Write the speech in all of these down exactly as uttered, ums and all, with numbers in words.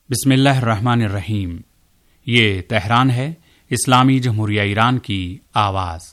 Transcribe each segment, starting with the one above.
बिस्मिल्लाहिर्रहमानिर्रहीम। ये तेहरान है, इस्लामी जमहूरिया ईरान की आवाज़।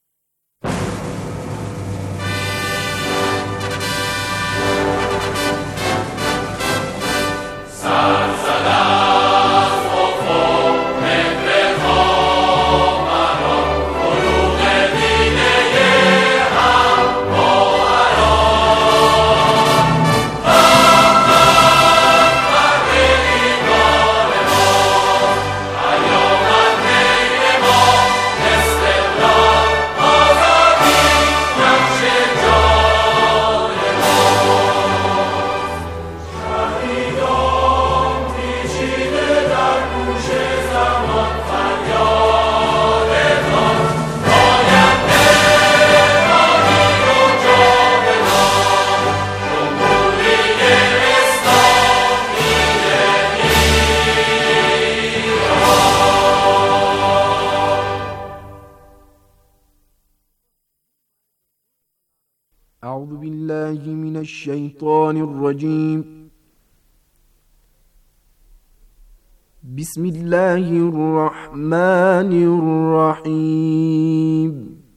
أعوذ بالله من الشيطان الرجيم. بسم الله الرحمن الرحيم.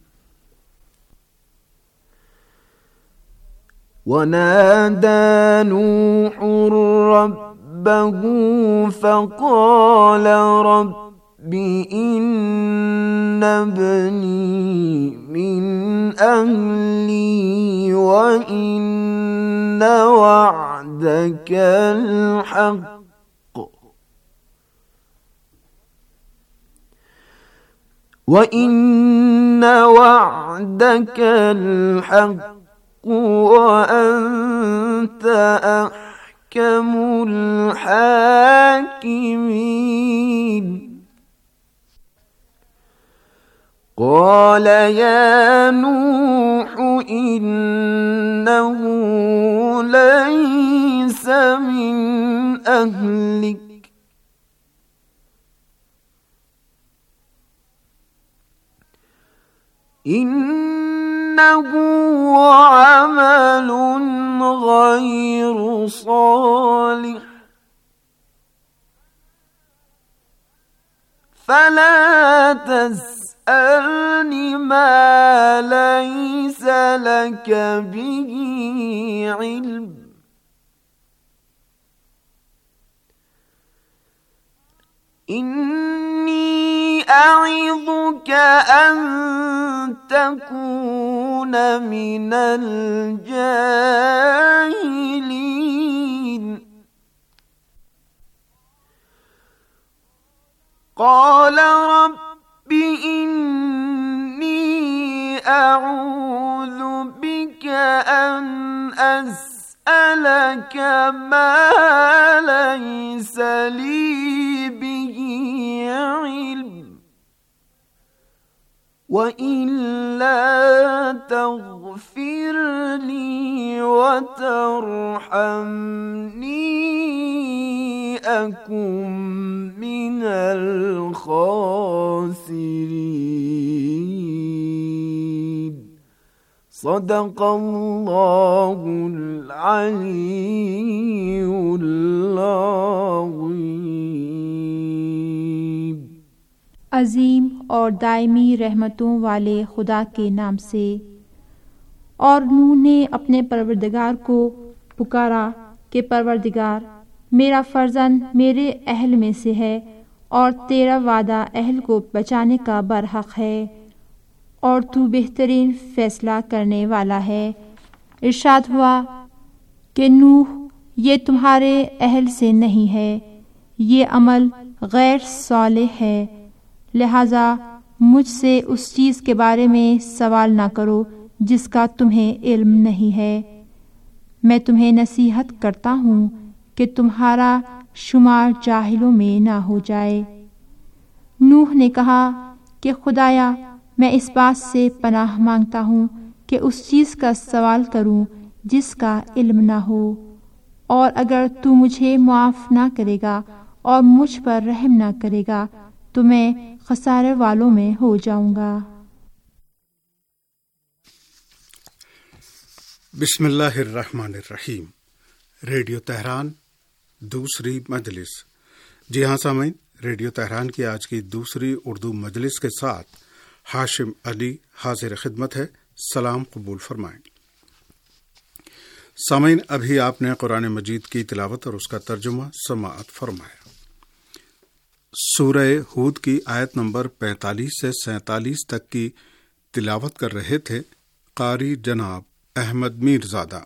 ونادى نوح ربه فقال رب إن ابني من أهلي وإن وعدك الحق وإن وعدك الحق وأنت أحكم الحاكمين. قال يا نوح إنه ليس من أهلك إنه عمل غير صالح فلا تسألني أرني ما ليس لك به علم إني أعظك أن تكون من الجاهلين. قال رب إني أعوذ بك أن أسألك ما ليس لي به علم وإلا تغفر لي وترحمني أكن من الخاسرين. صدق الله العلي العظيم. अजीम और दायमी रहमतों वाले खुदा के नाम से। और नूह ने अपने परवरदिगार को पुकारा कि परवरदिगार, मेरा फर्जंद मेरे अहल में से है और तेरा वादा अहल को बचाने का बरहक है और तू बेहतरीन फैसला करने वाला है। इरशाद हुआ कि नूह, ये तुम्हारे अहल से नहीं है, ये अमल गैर सालिह है, लिहाजा मुझसे उस चीज़ के बारे में सवाल ना करो जिसका तुम्हें इल्म नहीं है। मैं तुम्हें नसीहत करता हूँ कि तुम्हारा शुमार जाहिलों में ना हो जाए। नूह ने कहा कि खुदाया, मैं इस बात से पनाह मांगता हूँ कि उस चीज़ का सवाल करूँ जिसका इल्म ना हो, और अगर तू मुझे मुआफ़ ना करेगा और मुझ पर रहम ना करेगा तो मैं खसारे वालों में हो जाऊँगा। बिस्मिल्लाहिर्रहमानिर्रहीम। रेडियो तेहरान دوسری مجلس۔ جی ہاں سامعین، ریڈیو تہران کی آج کی دوسری اردو مجلس کے ساتھ ہاشم علی حاضر خدمت ہے۔ سلام قبول فرمائیں۔ سامعین، ابھی آپ نے قرآن مجید کی تلاوت اور اس کا ترجمہ سماعت فرمایا۔ سورہ ہود کی آیت نمبر پینتالیس سے سینتالیس تک کی تلاوت کر رہے تھے قاری جناب احمد میرزادہ۔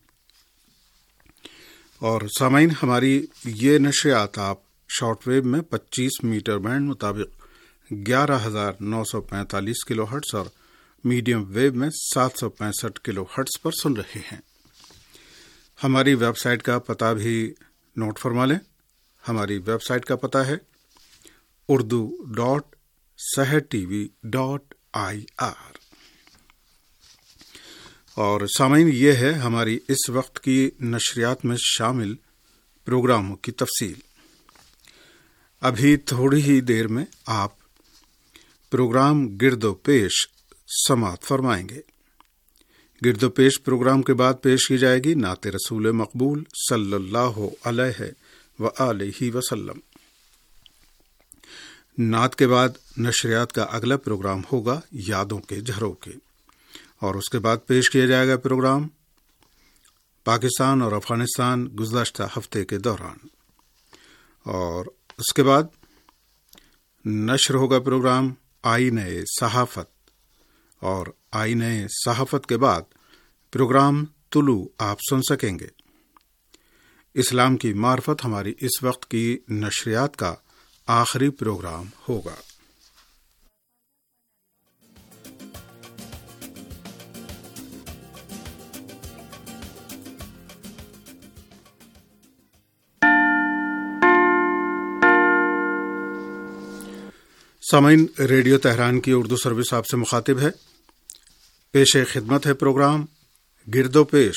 اور سامعین، ہماری یہ نشریات آپ شارٹ ویو میں پچیس میٹر بینڈ مطابق گیارہ ہزار نو سو پینتالیس کلو ہرٹز اور میڈیم ویو میں سات سو پینسٹھ کلو ہرٹز پر سن رہے ہیں۔ ہماری ویب سائٹ کا پتہ بھی نوٹ فرما لیں۔ ہماری ویب سائٹ کا پتہ ہے Urdu dot Sahar T V dot I R. اور سامعین، یہ ہے ہماری اس وقت کی نشریات میں شامل پروگراموں کی تفصیل۔ ابھی تھوڑی ہی دیر میں آپ پروگرام گرد و پیش سماعت فرمائیں گے۔ گرد و پیش پروگرام کے بعد پیش کی جائے گی نعت رسول مقبول صلی اللہ علیہ وآلہ وسلم۔ نعت کے بعد نشریات کا اگلا پروگرام ہوگا یادوں کے جھروکے، اور اس کے بعد پیش کیا جائے گا پروگرام پاکستان اور افغانستان گزشتہ ہفتے کے دوران، اور اس کے بعد نشر ہوگا پروگرام آئینہ صحافت، اور آئینہ صحافت کے بعد پروگرام طلوع آپ سن سکیں گے۔ اسلام کی معرفت ہماری اس وقت کی نشریات کا آخری پروگرام ہوگا۔ سامعین، ریڈیو تہران کی اردو سروس آپ سے مخاطب ہے۔ پیش خدمت ہے پروگرام گرد و پیش۔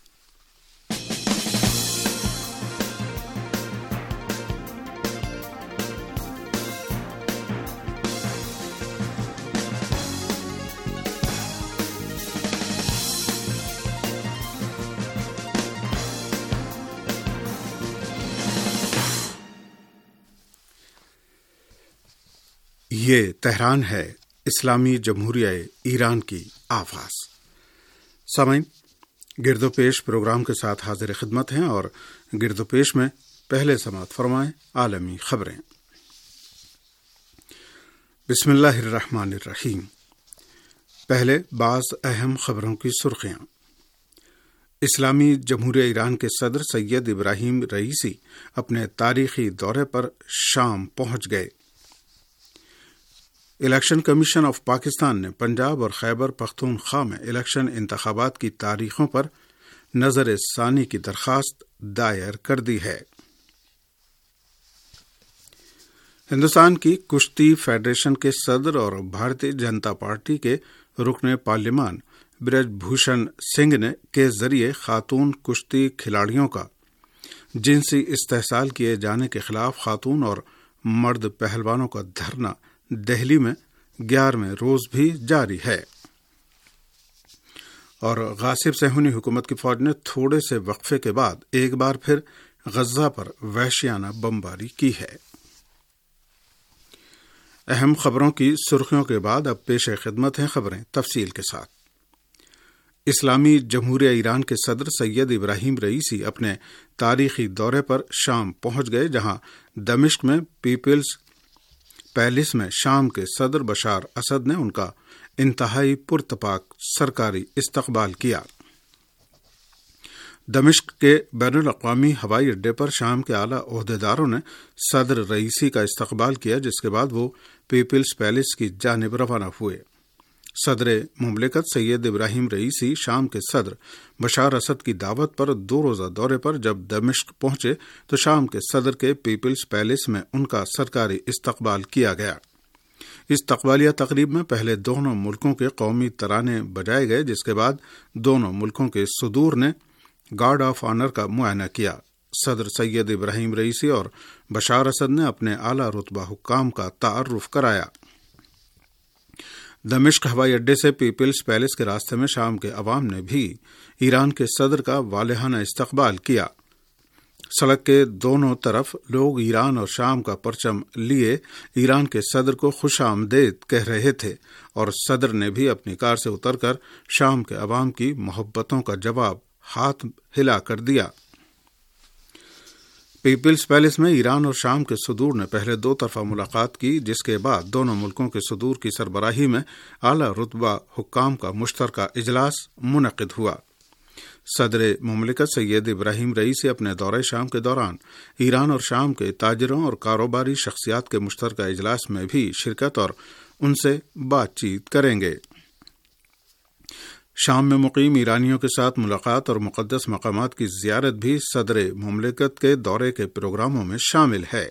یہ تہران ہے، اسلامی جمہوریہ ایران کی آواز۔ سامعین، گرد و پیش پروگرام کے ساتھ حاضر خدمت ہیں، اور گرد و پیش میں پہلے سماعت فرمائیں عالمی خبریں۔ بسم اللہ الرحمن الرحیم۔ پہلے بعض اہم خبروں کی سرخیاں۔ اسلامی جمہوریہ ایران کے صدر سید ابراہیم رئیسی اپنے تاریخی دورے پر شام پہنچ گئے۔ الیکشن کمیشن آف پاکستان نے پنجاب اور خیبر پختونخوا میں الیکشن انتخابات کی تاریخوں پر نظر ثانی کی درخواست دائر کر دی ہے۔ ہندوستان کی کشتی فیڈریشن کے صدر اور بھارتیہ جنتا پارٹی کے رکن پارلیمان برج بھوشن سنگھ نے کے ذریعے خاتون کشتی کھلاڑیوں کا جنسی استحصال کیے جانے کے خلاف خاتون اور مرد پہلوانوں کا دھرنا دہلی میں گیارہویں روز بھی جاری ہے، اور غاصب صہیونی حکومت کی فوج نے تھوڑے سے وقفے کے بعد ایک بار پھر غزہ پر وحشیانہ بمباری کی ہے۔ اہم خبروں کی سرخیوں کے بعد اب پیش خدمت ہیں خبریں تفصیل کے ساتھ۔ اسلامی جمہوریہ ایران کے صدر سید ابراہیم رئیسی اپنے تاریخی دورے پر شام پہنچ گئے، جہاں دمشق میں پیپلز پیلس میں شام کے صدر بشار اسد نے ان کا انتہائی پرتپاک سرکاری استقبال کیا۔ دمشق کے بین الاقوامی ہوائی اڈے پر شام کے اعلیٰ عہدیداروں نے صدر رئیسی کا استقبال کیا، جس کے بعد وہ پیپلز پیلس کی جانب روانہ ہوئے۔ صدر مملکت سید ابراہیم رئیسی شام کے صدر بشار اسد کی دعوت پر دو روزہ دورے پر جب دمشق پہنچے تو شام کے صدر کے پیپلز پیلس میں ان کا سرکاری استقبال کیا گیا۔ استقبالیہ تقریب میں پہلے دونوں ملکوں کے قومی ترانے بجائے گئے، جس کے بعد دونوں ملکوں کے صدور نے گارڈ آف آنر کا معائنہ کیا۔ صدر سید ابراہیم رئیسی اور بشار اسد نے اپنے اعلیٰ رتبہ حکام کا تعارف کرایا۔ دمشق ہوائی اڈے سے پیپلز پیلس کے راستے میں شام کے عوام نے بھی ایران کے صدر کا والہانہ استقبال کیا۔ سڑک کے دونوں طرف لوگ ایران اور شام کا پرچم لیے ایران کے صدر کو خوش آمدید کہہ رہے تھے، اور صدر نے بھی اپنی کار سے اتر کر شام کے عوام کی محبتوں کا جواب ہاتھ ہلا کر دیا۔ پیپلز پیلس میں ایران اور شام کے صدور نے پہلے دو طرفہ ملاقات کی، جس کے بعد دونوں ملکوں کے صدور کی سربراہی میں اعلیٰ رتبہ حکام کا مشترکہ اجلاس منعقد ہوا۔ صدر مملکت سید ابراہیم رئیسی اپنے دورہ شام کے دوران ایران اور شام کے تاجروں اور کاروباری شخصیات کے مشترکہ اجلاس میں بھی شرکت اور ان سے بات چیت کریں گے۔ شام میں مقیم ایرانیوں کے ساتھ ملاقات اور مقدس مقامات کی زیارت بھی صدر مملکت کے دورے کے پروگراموں میں شامل ہے۔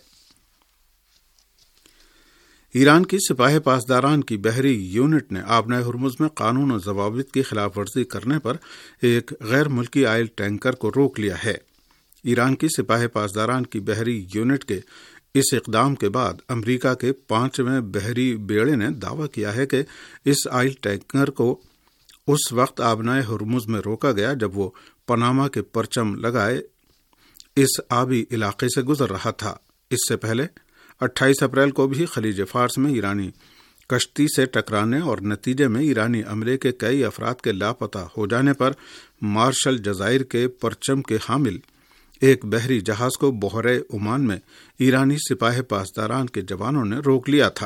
ایران کی سپاہ پاسداران کی بحری یونٹ نے آبنائے ہرمز میں قانون و ضوابط کی خلاف ورزی کرنے پر ایک غیر ملکی آئل ٹینکر کو روک لیا ہے۔ ایران کی سپاہ پاسداران کی بحری یونٹ کے اس اقدام کے بعد امریکہ کے پانچویں بحری بیڑے نے دعویٰ کیا ہے کہ اس آئل ٹینکر کو اس وقت آبنائے ہرمز میں روکا گیا جب وہ پاناما کے پرچم لگائے اس آبی علاقے سے گزر رہا تھا۔ اس سے پہلے اٹھائیس اپریل کو بھی خلیج فارس میں ایرانی کشتی سے ٹکرانے اور نتیجے میں ایرانی عملے کے کئی افراد کے لاپتہ ہو جانے پر مارشل جزائر کے پرچم کے حامل ایک بحری جہاز کو بحیرہ عمان میں ایرانی سپاہ پاسداران کے جوانوں نے روک لیا تھا۔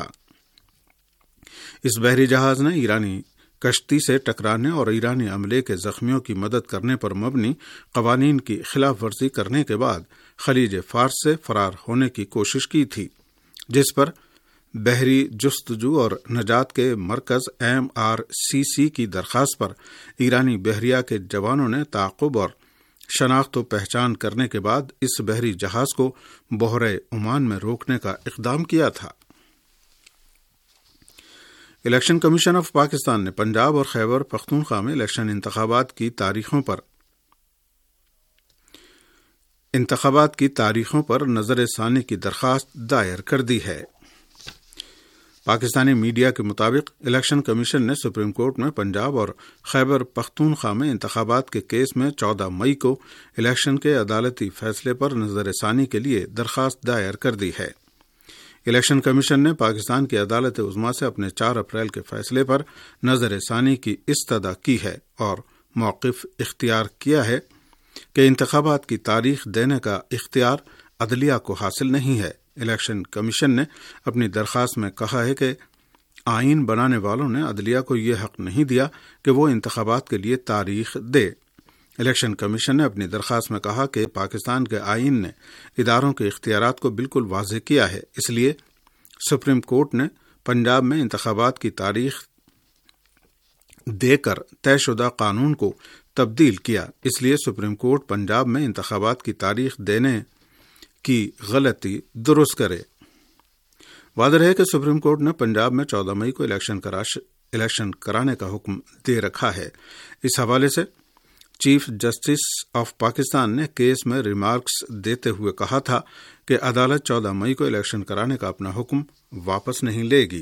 اس بحری جہاز نے ایرانی کشتی سے ٹکرانے اور ایرانی عملے کے زخمیوں کی مدد کرنے پر مبنی قوانین کی خلاف ورزی کرنے کے بعد خلیج فارس سے فرار ہونے کی کوشش کی تھی، جس پر بحری جستجو اور نجات کے مرکز ایم آر سی سی کی درخواست پر ایرانی بحریہ کے جوانوں نے تعاقب اور شناخت و پہچان کرنے کے بعد اس بحری جہاز کو بحیرہ عمان میں روکنے کا اقدام کیا تھا۔ الیکشن کمیشن آف پاکستان نے پنجاب اور خیبر پختونخوا میں الیکشن انتخابات کی تاریخوں پر انتخابات کی تاریخوں پر نظر ثانی کی درخواست دائر کر دی ہے۔ پاکستانی میڈیا کے مطابق الیکشن کمیشن نے سپریم کورٹ میں پنجاب اور خیبر پختونخوا میں انتخابات کے کیس میں چودہ مئی کو الیکشن کے عدالتی فیصلے پر نظر ثانی کے لیے درخواست دائر کر دی ہے۔ الیکشن کمیشن نے پاکستان کی عدالت عظمیٰ سے اپنے چار اپریل کے فیصلے پر نظر ثانی کی استدعا کی ہے اور موقف اختیار کیا ہے کہ انتخابات کی تاریخ دینے کا اختیار عدلیہ کو حاصل نہیں ہے۔ الیکشن کمیشن نے اپنی درخواست میں کہا ہے کہ آئین بنانے والوں نے عدلیہ کو یہ حق نہیں دیا کہ وہ انتخابات کے لیے تاریخ دے۔ الیکشن کمیشن نے اپنی درخواست میں کہا کہ پاکستان کے آئین نے اداروں کے اختیارات کو بالکل واضح کیا ہے، اس لیے سپریم کورٹ نے پنجاب میں انتخابات کی تاریخ دے کر طے شدہ قانون کو تبدیل کیا، اس لیے سپریم کورٹ پنجاب میں انتخابات کی تاریخ دینے کی غلطی درست کرے۔ واضح ہے کہ سپریم کورٹ نے پنجاب میں چودہ مئی کو الیکشن کراش الیکشن کرانے کا حکم دے رکھا ہے۔ اس حوالے سے چیف جسٹس آف پاکستان نے کیس میں ریمارکس دیتے ہوئے کہا تھا کہ عدالت چودہ مئی کو الیکشن کرانے کا اپنا حکم واپس نہیں لے گی۔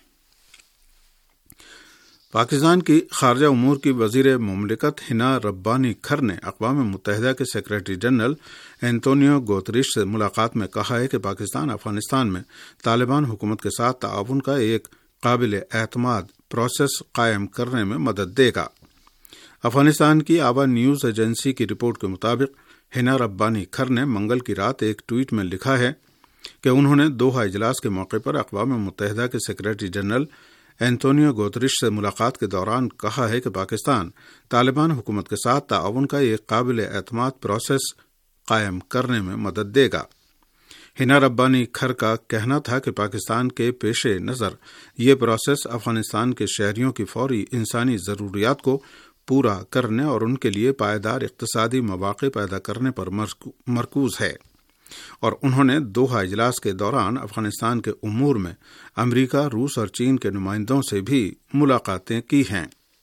پاکستان کی خارجہ امور کی وزیر مملکت ہنا ربانی کھر نے اقوام متحدہ کے سیکرٹری جنرل اینتونیو گوتریش سے ملاقات میں کہا ہے کہ پاکستان افغانستان میں طالبان حکومت کے ساتھ تعاون کا ایک قابل اعتماد پروسیس قائم کرنے میں مدد دے گا۔ افغانستان کی آوا نیوز ایجنسی کی رپورٹ کے مطابق ہنا ربانی کھر نے منگل کی رات ایک ٹویٹ میں لکھا ہے کہ انہوں نے دوحہ اجلاس کے موقع پر اقوام متحدہ کے سیکرٹری جنرل اینتونیو گوتریش سے ملاقات کے دوران کہا ہے کہ پاکستان طالبان حکومت کے ساتھ تعاون کا ایک قابل اعتماد پروسیس قائم کرنے میں مدد دے گا۔ ہنا ربانی کھر کا کہنا تھا کہ پاکستان کے پیش نظر یہ پروسیس افغانستان کے شہریوں کی فوری انسانی ضروریات کو پورا کرنے اور ان کے لیے پائیدار اقتصادی مواقع پیدا کرنے پر مرکوز ہے، اور انہوں نے دوحہ اجلاس کے دوران افغانستان کے امور میں امریکہ، روس اور چین کے نمائندوں سے بھی ملاقاتیں کی ہیں۔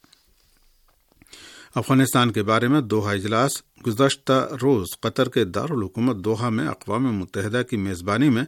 افغانستان کے بارے میں دوحہ اجلاس گزشتہ روز قطر کے دارالحکومت دوحہ میں اقوام متحدہ کی میزبانی میں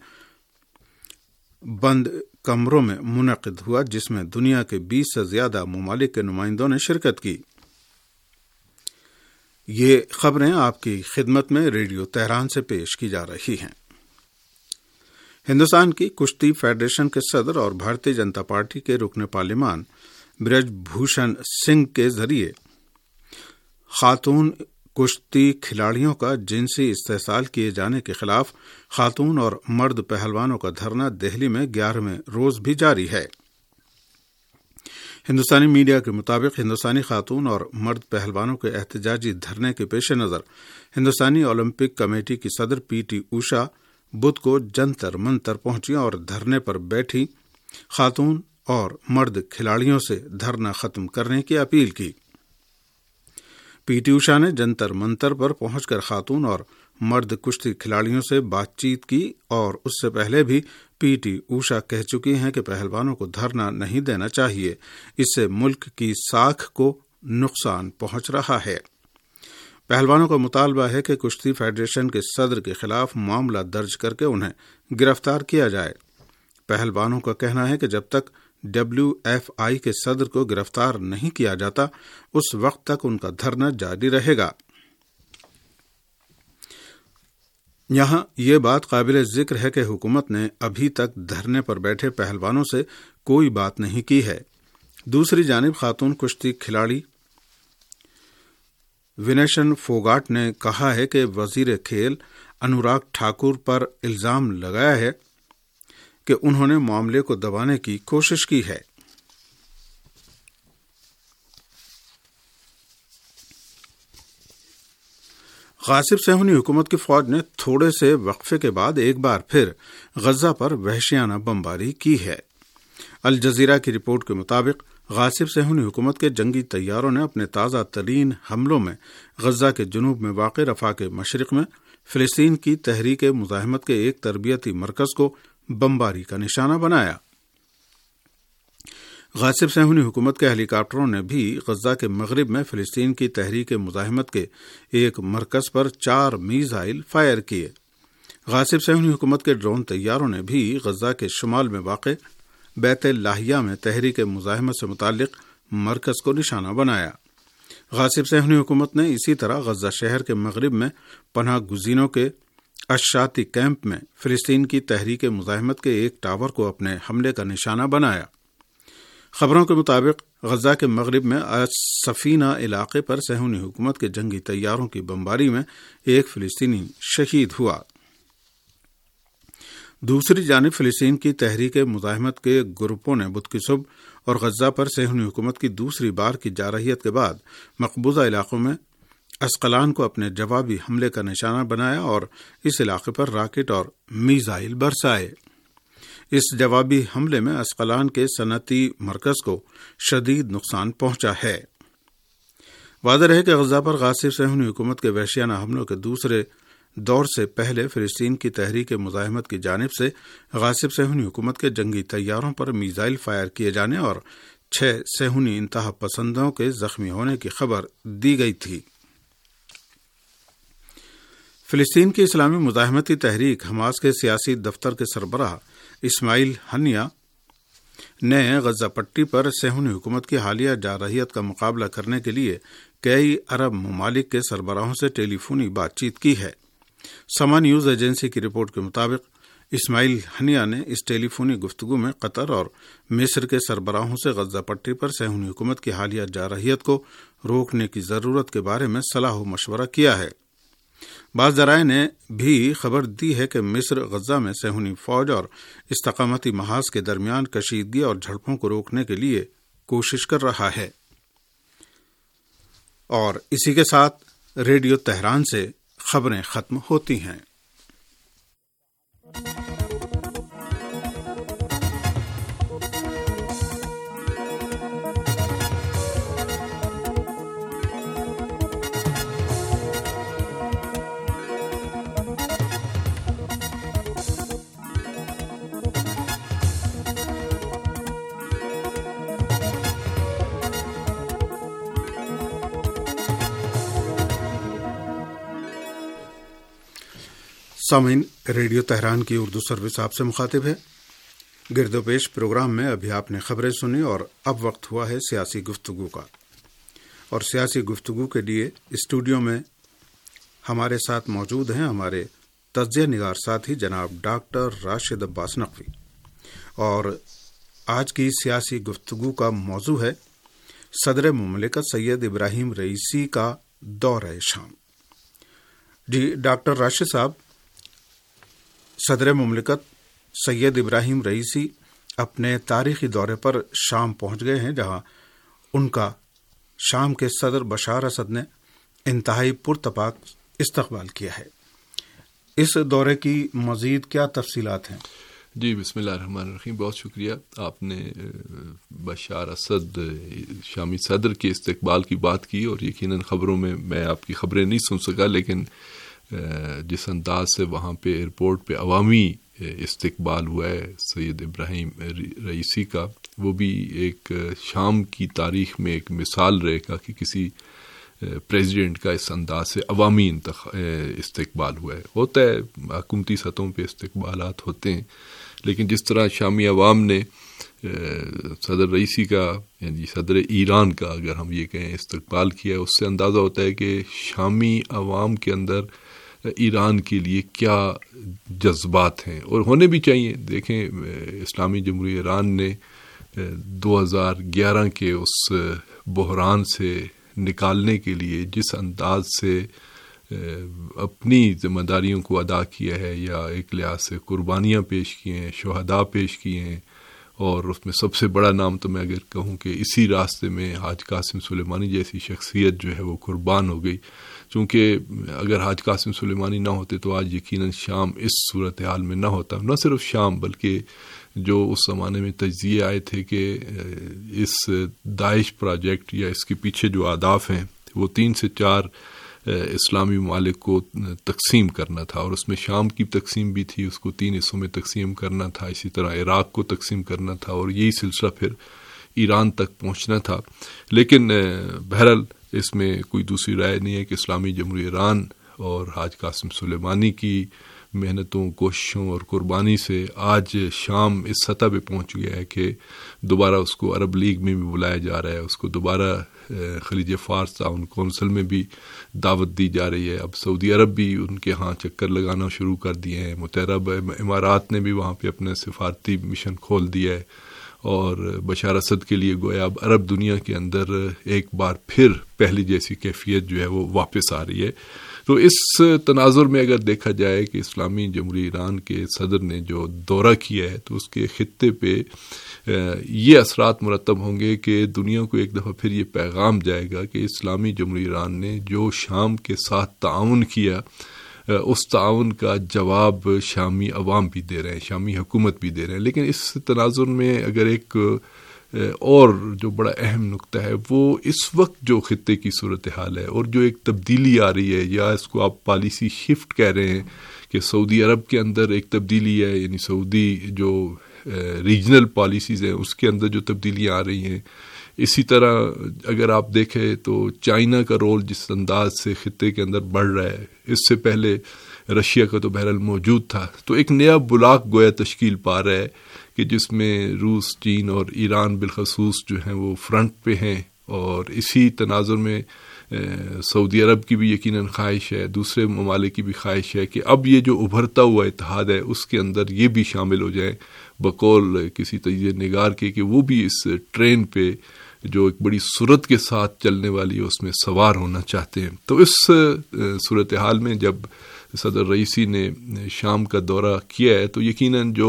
بند کمروں میں منعقد ہوا، جس میں دنیا کے بیس سے زیادہ ممالک کے نمائندوں نے شرکت کی۔ یہ خبریں آپ کی خدمت میں ریڈیو تہران سے پیش کی جا رہی ہیں۔ ہندوستان کی کشتی فیڈریشن کے صدر اور بھارتیہ جنتا پارٹی کے رکن پارلیمان برج بھوشن سنگھ کے ذریعے خاتون کشتی کھلاڑیوں کا جنسی استحصال کیے جانے کے خلاف خاتون اور مرد پہلوانوں کا دھرنا دہلی میں گیارہویں روز بھی جاری ہے۔ ہندوستانی میڈیا کے مطابق ہندوستانی خاتون اور مرد پہلوانوں کے احتجاجی دھرنے کے پیش نظر ہندوستانی اولمپک کمیٹی کی صدر پی ٹی اوشا بدھ کو جنتر منتر پہنچی اور دھرنے پر بیٹھی خاتون اور مرد کھلاڑیوں سے دھرنا ختم کرنے کی اپیل کی۔ پی ٹی اوشا نے جنتر منتر پر پہنچ کر خاتون اور مرد کشتی کھلاڑیوں سے بات چیت کی اور اس سے پہلے بھی پی ٹی اوشا کہہ چکی ہیں کہ پہلوانوں کو دھرنا نہیں دینا چاہیے، اس سے ملک کی ساکھ کو نقصان پہنچ رہا ہے۔ پہلوانوں کا مطالبہ ہے کہ کشتی فیڈریشن کے صدر کے خلاف معاملہ درج کر کے انہیں گرفتار کیا جائے۔ پہلوانوں کا کہنا ہے کہ جب تک ڈبلیو ایف آئی کے صدر کو گرفتار نہیں کیا جاتا اس وقت تک ان کا دھرنا جاری رہے گا۔ یہاں یہ بات قابل ذکر ہے کہ حکومت نے ابھی تک دھرنے پر بیٹھے پہلوانوں سے کوئی بات نہیں کی ہے۔ دوسری جانب خاتون کشتی کھلاڑی ونیشن فوگاٹ نے کہا ہے کہ وزیر کھیل انوراگ ٹھاکر پر الزام لگایا ہے کہ انہوں نے معاملے کو دبانے کی کوشش کی ہے۔ غاصب صہیونی حکومت کی فوج نے تھوڑے سے وقفے کے بعد ایک بار پھر غزہ پر وحشیانہ بمباری کی ہے۔ الجزیرہ کی رپورٹ کے مطابق غاصب صہیونی حکومت کے جنگی طیاروں نے اپنے تازہ ترین حملوں میں غزہ کے جنوب میں واقع رفح کے مشرق میں فلسطین کی تحریک مزاحمت کے ایک تربیتی مرکز کو بمباری کا نشانہ بنایا۔ غاصب صہیونی حکومت کے ہیلی کاپٹروں نے بھی غزہ کے مغرب میں فلسطین کی تحریک مزاحمت کے ایک مرکز پر چار میزائل فائر کیے۔ غاصب صہیونی حکومت کے ڈرون طیاروں نے بھی غزہ کے شمال میں واقع بیت لاہیہ میں تحریک مزاحمت سے متعلق مرکز کو نشانہ بنایا۔ غاصب صہیونی حکومت نے اسی طرح غزہ شہر کے مغرب میں پناہ گزینوں کے اشاتی کیمپ میں فلسطین کی تحریک مزاحمت کے ایک ٹاور کو اپنے حملے کا نشانہ بنایا۔ خبروں کے مطابق غزہ کے مغرب میں سفینہ علاقے پر صہیونی حکومت کے جنگی طیاروں کی بمباری میں ایک فلسطینی شہید ہوا۔ دوسری جانب فلسطین کی تحریک مزاحمت کے گروپوں نے بدھ کی صبح اور غزہ پر صہیونی حکومت کی دوسری بار کی جارحیت کے بعد مقبوضہ علاقوں میں اسقلان کو اپنے جوابی حملے کا نشانہ بنایا اور اس علاقے پر راکٹ اور میزائل برسائے۔ اس جوابی حملے میں اسقلان کے صنعتی مرکز کو شدید نقصان پہنچا ہے۔ واضح ہے کہ غزہ پر غاصب صہیونی حکومت کے وحشیانہ حملوں کے دوسرے دور سے پہلے فلسطین کی تحریک مزاحمت کی جانب سے غاصب صہیونی حکومت کے جنگی طیاروں پر میزائل فائر کیے جانے اور چھ صہیونی انتہا پسندوں کے زخمی ہونے کی خبر دی گئی تھی۔ فلسطین کی اسلامی مزاحمتی تحریک حماس کے سیاسی دفتر کے سربراہ اسماعیل ہنیہ نے غزہ پٹی پر صہیونی حکومت کی حالیہ جارحیت کا مقابلہ کرنے کے لیے کئی عرب ممالک کے سربراہوں سے ٹیلی فونی بات چیت کی ہے۔ سما نیوز ایجنسی کی رپورٹ کے مطابق اسماعیل ہنیہ نے اس ٹیلی فونی گفتگو میں قطر اور مصر کے سربراہوں سے غزہ پٹی پر صہیونی حکومت کی حالیہ جارحیت کو روکنے کی ضرورت کے بارے میں صلاح و مشورہ کیا ہے۔ بعض ذرائع نے بھی خبر دی ہے کہ مصر غزہ میں صہیونی فوج اور استقامتی محاذ کے درمیان کشیدگی اور جھڑپوں کو روکنے کے لیے کوشش کر رہا ہے۔ اور اسی کے ساتھ ریڈیو تہران سے خبریں ختم ہوتی ہیں۔ سامعین، ریڈیو تہران کی اردو سروس آپ سے مخاطب ہے۔ گرد و پیش پروگرام میں ابھی آپ نے خبریں سنی اور اب وقت ہوا ہے سیاسی گفتگو کا، اور سیاسی گفتگو کے لیے اسٹوڈیو میں ہمارے ساتھ موجود ہیں ہمارے تجزیہ نگار ساتھی جناب ڈاکٹر راشد عباس نقوی، اور آج کی سیاسی گفتگو کا موضوع ہے صدر مملکت سید ابراہیم رئیسی کا دورہ شام۔ جی ڈاکٹر راشد صاحب، صدر مملکت سید ابراہیم رئیسی اپنے تاریخی دورے پر شام پہنچ گئے ہیں، جہاں ان کا شام کے صدر بشار اسد نے انتہائی پرتپاک استقبال کیا ہے۔ اس دورے کی مزید کیا تفصیلات ہیں؟ جی بسم اللہ الرحمن الرحیم، بہت شکریہ۔ آپ نے بشار اسد شامی صدر کے استقبال کی بات کی، اور یقیناً خبروں میں میں آپ کی خبریں نہیں سن سکا، لیکن جس انداز سے وہاں پہ ایئرپورٹ پہ عوامی استقبال ہوا ہے سید ابراہیم رئیسی کا، وہ بھی ایک شام کی تاریخ میں ایک مثال رہے گا کہ کسی پریزیڈنٹ کا اس انداز سے عوامی استقبال ہوا ہے۔ ہوتا ہے حکومتی سطحوں پہ استقبالات ہوتے ہیں، لیکن جس طرح شامی عوام نے صدر رئیسی کا، یعنی صدر ایران کا اگر ہم یہ کہیں، استقبال کیا، اس سے اندازہ ہوتا ہے کہ شامی عوام کے اندر ایران کے لیے کیا جذبات ہیں، اور ہونے بھی چاہیے۔ دیکھیں، اسلامی جمہوریہ ایران نے دو ہزار گیارہ کے اس بحران سے نکالنے کے لیے جس انداز سے اپنی ذمہ داریوں کو ادا کیا ہے، یا ایک لحاظ سے قربانیاں پیش کی ہیں، شہداء پیش کیے ہیں، اور اس میں سب سے بڑا نام تو میں اگر کہوں کہ اسی راستے میں حاج قاسم سلیمانی جیسی شخصیت جو ہے وہ قربان ہو گئی، چونکہ اگر حاج قاسم سلیمانی نہ ہوتے تو آج یقیناً شام اس صورتحال میں نہ ہوتا۔ نہ صرف شام، بلکہ جو اس زمانے میں تجزیے آئے تھے کہ اس داعش پروجیکٹ یا اس کے پیچھے جو اہداف ہیں وہ تین سے چار اسلامی ممالک کو تقسیم کرنا تھا، اور اس میں شام کی تقسیم بھی تھی، اس کو تین حصوں میں تقسیم کرنا تھا، اسی طرح عراق کو تقسیم کرنا تھا، اور یہی سلسلہ پھر ایران تک پہنچنا تھا۔ لیکن بہرحال اس میں کوئی دوسری رائے نہیں ہے کہ اسلامی جمہوریہ ایران اور حاج قاسم سلیمانی کی محنتوں، کوششوں اور قربانی سے آج شام اس سطح پہ پہنچ گیا ہے کہ دوبارہ اس کو عرب لیگ میں بھی بلایا جا رہا ہے، اس کو دوبارہ خلیج فارس تعاون کونسل میں بھی دعوت دی جا رہی ہے۔ اب سعودی عرب بھی ان کے ہاں چکر لگانا شروع کر دیے ہیں، متحدہ امارات نے بھی وہاں پہ اپنا سفارتی مشن کھول دیا ہے، اور بشار اسد کے لیے گویا اب عرب دنیا کے اندر ایک بار پھر پہلی جیسی کیفیت جو ہے وہ واپس آ رہی ہے۔ تو اس تناظر میں اگر دیکھا جائے کہ اسلامی جمہوریہ ایران کے صدر نے جو دورہ کیا ہے، تو اس کے خطے پہ یہ اثرات مرتب ہوں گے کہ دنیا کو ایک دفعہ پھر یہ پیغام جائے گا کہ اسلامی جمہوریہ ایران نے جو شام کے ساتھ تعاون کیا، اس تعاون کا جواب شامی عوام بھی دے رہے ہیں، شامی حکومت بھی دے رہے ہیں۔ لیکن اس تناظر میں اگر ایک اور جو بڑا اہم نقطہ ہے، وہ اس وقت جو خطے کی صورتحال ہے اور جو ایک تبدیلی آ رہی ہے، یا اس کو آپ پالیسی شفٹ کہہ رہے ہیں کہ سعودی عرب کے اندر ایک تبدیلی ہے، یعنی سعودی جو ریجنل پالیسیز ہیں اس کے اندر جو تبدیلیاں آ رہی ہیں۔ اسی طرح اگر آپ دیکھیں تو چائنا کا رول جس انداز سے خطے کے اندر بڑھ رہا ہے، اس سے پہلے رشیا کا تو بہرحال موجود تھا، تو ایک نیا بلاک گویا تشکیل پا رہا ہے کہ جس میں روس، چین اور ایران بالخصوص جو ہیں وہ فرنٹ پہ ہیں، اور اسی تناظر میں سعودی عرب کی بھی یقیناً خواہش ہے، دوسرے ممالک کی بھی خواہش ہے کہ اب یہ جو ابھرتا ہوا اتحاد ہے اس کے اندر یہ بھی شامل ہو جائیں، بقول کسی تجزیہ نگار کے کہ وہ بھی اس ٹرین پہ جو ایک بڑی سرعت کے ساتھ چلنے والی ہے اس میں سوار ہونا چاہتے ہیں۔ تو اس صورتحال میں جب صدر رئیسی نے شام کا دورہ کیا ہے، تو یقیناً جو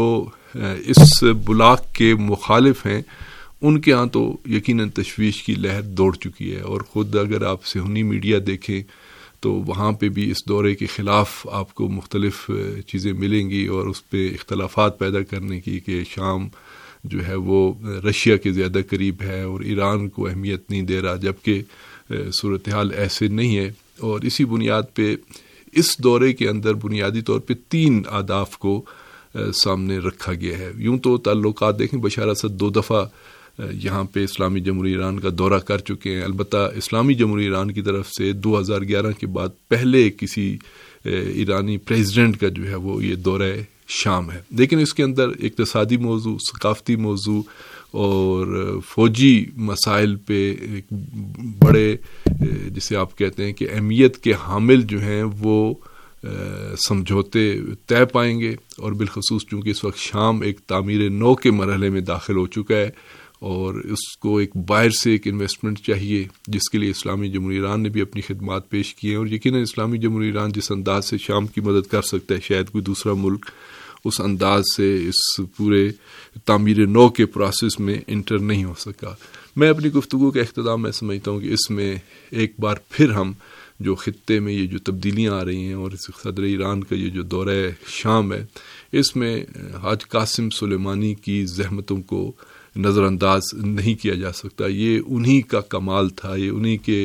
اس بلاک کے مخالف ہیں ان کے ہاں تو یقیناً تشویش کی لہر دوڑ چکی ہے، اور خود اگر آپ صہیونی میڈیا دیکھیں تو وہاں پہ بھی اس دورے کے خلاف آپ کو مختلف چیزیں ملیں گی، اور اس پہ اختلافات پیدا کرنے کی کہ شام جو ہے وہ رشیا کے زیادہ قریب ہے اور ایران کو اہمیت نہیں دے رہا، جبکہ صورتحال ایسے نہیں ہے۔ اور اسی بنیاد پہ اس دورے کے اندر بنیادی طور پہ تین اہداف کو سامنے رکھا گیا ہے۔ یوں تو تعلقات دیکھیں، بشار اسد دو دفعہ یہاں پہ اسلامی جمہوریہ ایران کا دورہ کر چکے ہیں، البتہ اسلامی جمہوریہ ایران کی طرف سے دو ہزار گیارہ کے بعد پہلے کسی ایرانی پریزیڈنٹ کا جو ہے وہ یہ دورہ شام ہے، لیکن اس کے اندر اقتصادی موضوع، ثقافتی موضوع اور فوجی مسائل پہ ایک بڑے جسے آپ کہتے ہیں کہ اہمیت کے حامل جو ہیں وہ سمجھوتے طے پائیں گے، اور بالخصوص چونکہ اس وقت شام ایک تعمیر نو کے مرحلے میں داخل ہو چکا ہے اور اس کو ایک باہر سے ایک انویسٹمنٹ چاہیے، جس کے لیے اسلامی جمہوریہ ایران نے بھی اپنی خدمات پیش کی ہیں، اور یقیناً اسلامی جمہوریہ ایران جس انداز سے شام کی مدد کر سکتا ہے شاید کوئی دوسرا ملک اس انداز سے اس پورے تعمیر نو کے پروسیس میں انٹر نہیں ہو سکا۔ میں اپنی گفتگو کا اختتام میں سمجھتا ہوں کہ اس میں ایک بار پھر ہم جو خطے میں یہ جو تبدیلیاں آ رہی ہیں اور اس صدر ایران کا یہ جو دورہ شام ہے، اس میں حاج قاسم سلیمانی کی زحمتوں کو نظر انداز نہیں کیا جا سکتا۔ یہ انہی کا کمال تھا، یہ انہی کے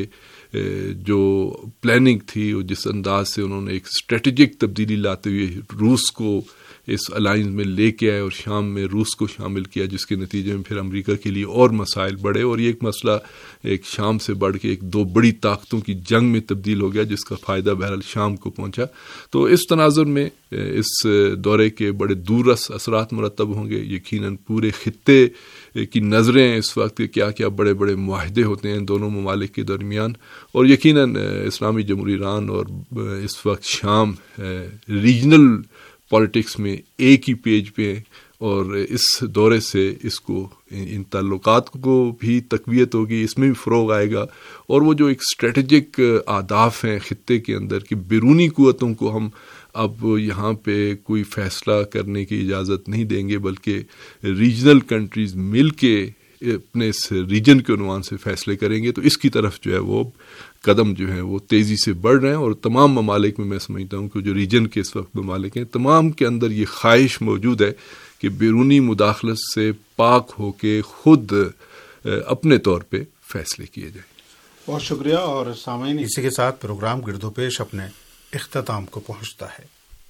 جو پلاننگ تھی اور جس انداز سے انہوں نے ایک اسٹریٹجک تبدیلی لاتے ہوئے روس کو اس الائنس میں لے کے آئے اور شام میں روس کو شامل کیا، جس کے نتیجے میں پھر امریکہ کے لیے اور مسائل بڑھے اور یہ ایک مسئلہ ایک شام سے بڑھ کے ایک دو بڑی طاقتوں کی جنگ میں تبدیل ہو گیا، جس کا فائدہ بہرحال شام کو پہنچا۔ تو اس تناظر میں اس دورے کے بڑے دورس اثرات مرتب ہوں گے۔ یقیناً پورے خطے کی نظریں اس وقت کیا کیا بڑے بڑے معاہدے ہوتے ہیں دونوں ممالک کے درمیان، اور یقیناً اسلامی جمہوریہ ایران اور اس وقت شام ریجنل پالیٹکس میں ایک ہی پیج پہ ہیں، اور اس دورے سے اس کو ان تعلقات کو بھی تقویت ہوگی، اس میں بھی فروغ آئے گا، اور وہ جو ایک اسٹریٹجک اہداف ہیں خطے کے اندر کہ بیرونی قوتوں کو ہم اب یہاں پہ کوئی فیصلہ کرنے کی اجازت نہیں دیں گے، بلکہ ریجنل کنٹریز مل کے اپنے اس ریجن کے عنوان سے فیصلے کریں گے، تو اس کی طرف جو ہے وہ قدم جو ہیں وہ تیزی سے بڑھ رہے ہیں، اور تمام ممالک میں میں سمجھتا ہوں کہ جو ریجن کے اس وقت ممالک ہیں تمام کے اندر یہ خواہش موجود ہے کہ بیرونی مداخلت سے پاک ہو کے خود اپنے طور پہ فیصلے کیے جائیں۔ بہت شکریہ، اور سامعین اسی کے ساتھ پروگرام گرد و پیش اپنے اختتام کو پہنچتا ہے۔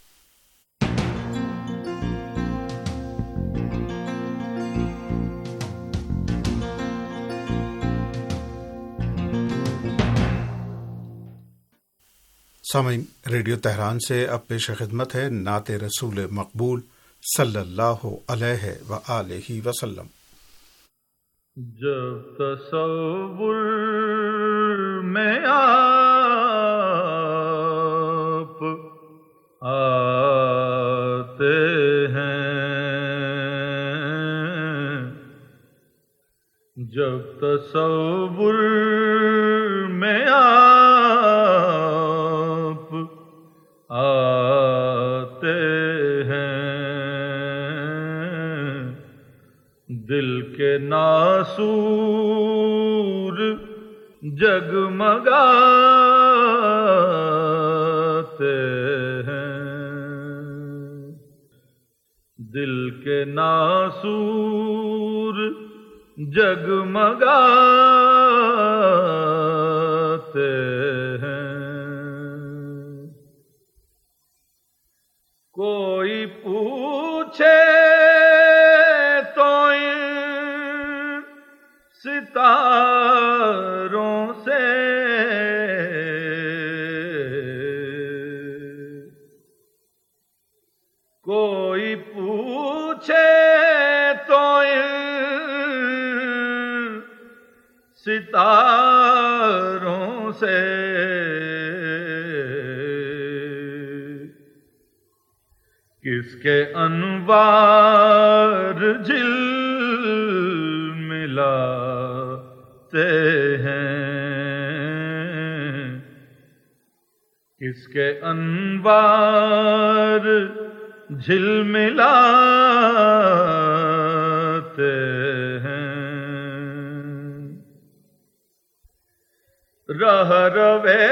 سامعین، ریڈیو تہران سے اب پیش خدمت ہے نعت رسول مقبول صلی اللہ علیہ وآلہ وسلم۔ جب تصور میں آپ آتے ہیں، جب تصور میں آپ آتے ہیں، دل کے ناسور جگمگاتے ہیں، دل کے ناسور جگمگاتے ہیں، کوئی پوچھے تو ان ستاروں سے، کوئی پوچھے تو ان ستاروں سے، کس کے انوار جل ملاتے ہیں، کس کے انوار جل ملاتے ہیں، رہ روے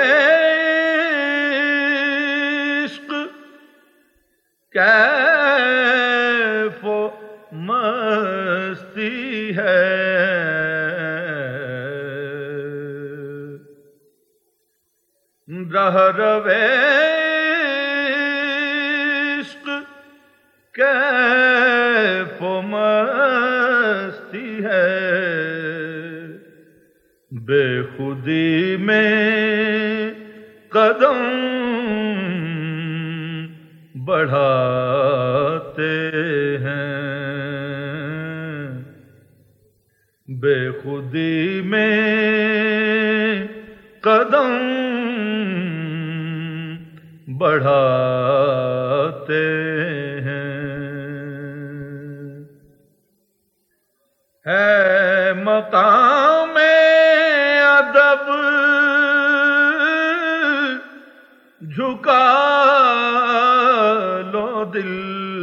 کیف و مستی ہے، رہ رویشق کیف و مستی ہے، بے خودی میں قدم بڑھاتے ہیں، خودی میں قدم بڑھاتے ہیں، ہے مقام ادب جھکا لو دل،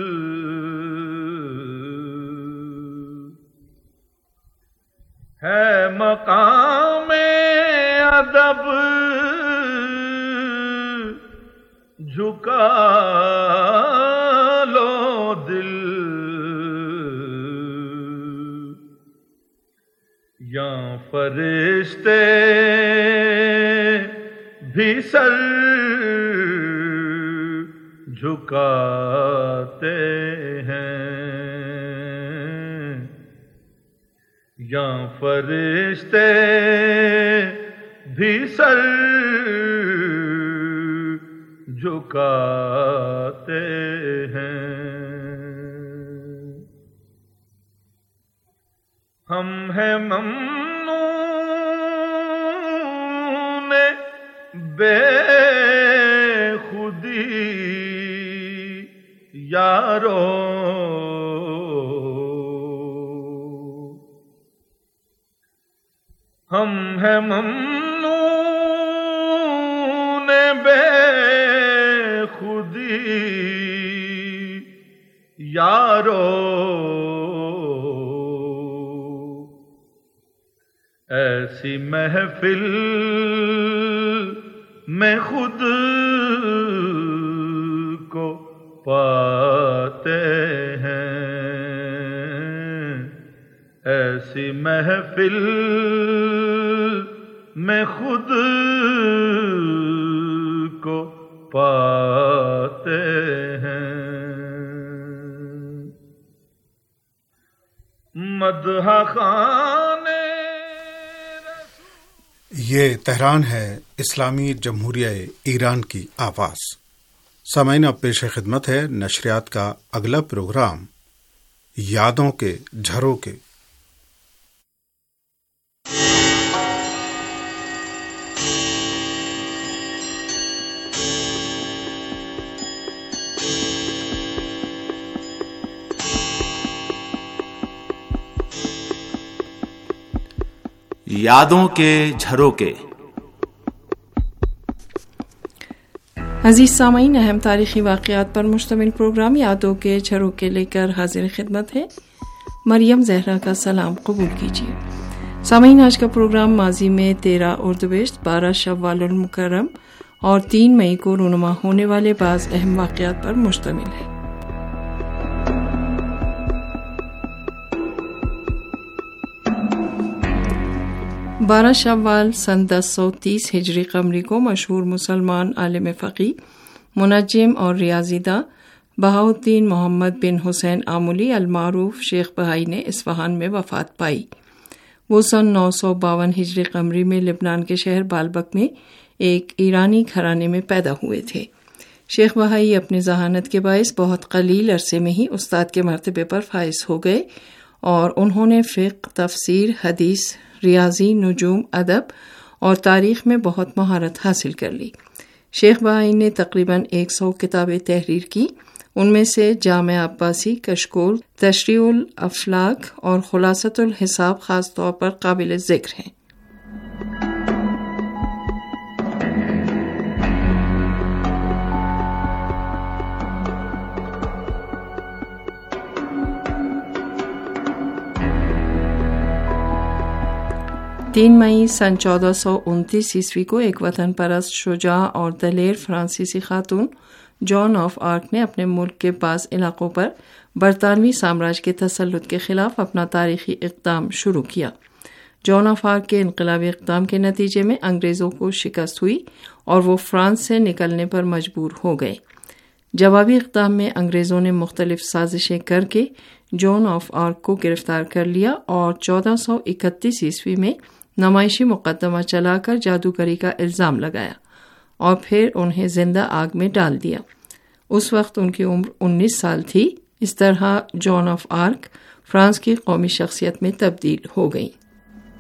ہے مقام ادب جھکا لو دل، یا فرشتے بھی سر جھکاتے ہیں، یا فرشتے بھی سر جھکاتے ہیں، ہم ہیں ممنون بے خودی یارو، ہم ہیں ممنون بے خودی یارو، ایسی محفل میں خود کو پاتے ہیں، ایسی محفل میں خود کو پاتے ہیں، مدح خانے۔ یہ تہران ہے اسلامی جمہوریہ ایران کی آواز۔ سامعین، اب پیش خدمت ہے نشریات کا اگلا پروگرام یادوں کے جھروکے۔ یادوں کے جھروکے۔ عزیز سامعین، اہم تاریخی واقعات پر مشتمل پروگرام یادوں کے جھروکے لے کر حاضر خدمت ہے۔ مریم زہرا کا سلام قبول کیجیے۔ سامعین، آج کا پروگرام ماضی میں تیرہ اردوبشت، بارہ شوال المکرم اور تین مئی کو رونما ہونے والے بعض اہم واقعات پر مشتمل ہے۔ بارہ شوال سن دس سو تیس ہجری قمری کو مشہور مسلمان عالم فقی، منجم اور ریاضی داں بہاؤالدین محمد بن حسین آملی المعروف شیخ بہائی نے اصفہان میں وفات پائی۔ وہ سن نو سو باون ہجری قمری میں لبنان کے شہر بالبک میں ایک ایرانی گھرانے میں پیدا ہوئے تھے۔ شیخ بہائی اپنی ذہانت کے باعث بہت قلیل عرصے میں ہی استاد کے مرتبے پر فائز ہو گئے اور انہوں نے فقہ، تفسیر، حدیث، ریاضی، نجوم، ادب اور تاریخ میں بہت مہارت حاصل کر لی۔ شیخ بہائی نے تقریباً ایک سو کتابیں تحریر کی، ان میں سے جامع عباسی، کشکول، تشریح الافلاک اور خلاصۃ الحساب خاص طور پر قابل ذکر ہیں۔ تین مئی سن چودہ سو انتیس عیسوی کو ایک وطن پرست، شجاع اور دلیر فرانسیسی خاتون جان آف آرک نے اپنے ملک کے بعض علاقوں پر برطانوی سامراج کے تسلط کے خلاف اپنا تاریخی اقدام شروع کیا۔ جان آف آرک کے انقلابی اقدام کے نتیجے میں انگریزوں کو شکست ہوئی اور وہ فرانس سے نکلنے پر مجبور ہو گئے۔ جوابی اقدام میں انگریزوں نے مختلف سازشیں کر کے جان آف آرک کو گرفتار کر لیا اور چودہ سو اکتیس عیسوی میں نمائشی مقدمہ چلا کر جادوگری کا الزام لگایا اور پھر انہیں زندہ آگ میں ڈال دیا۔ اس وقت ان کی عمر انیس سال تھی۔ اس طرح جان آف آرک فرانس کی قومی شخصیت میں تبدیل ہو گئی۔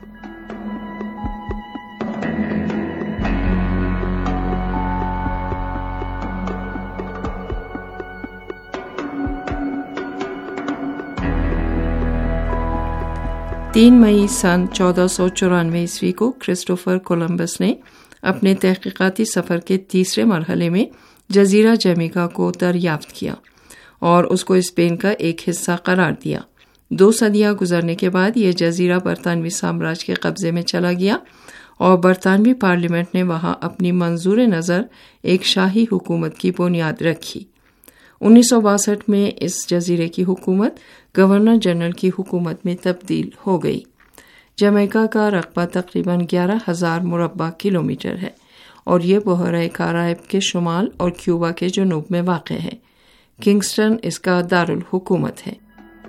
تین مئی سن چودہ سو چورانوے عیسوی کو کرسٹوفر کولمبس نے اپنے تحقیقاتی سفر کے تیسرے مرحلے میں جزیرہ جمیکا کو دریافت کیا اور اس کو اسپین کا ایک حصہ قرار دیا۔ دو صدیاں گزرنے کے بعد یہ جزیرہ برطانوی سامراج کے قبضے میں چلا گیا اور برطانوی پارلیمنٹ نے وہاں اپنی منظور نظر ایک شاہی حکومت کی بنیاد رکھی۔ انیس سو باسٹھ میں اس جزیرے کی حکومت گورنر جنرل کی حکومت میں تبدیل ہو گئی۔ جمیکا کا رقبہ تقریباً گیارہ ہزار مربع کلومیٹر ہے اور یہ بحیرہ کارائب کے شمال اور کیوبا کے جنوب میں واقع ہے۔ کنگسٹن اس کا دارالحکومت ہے۔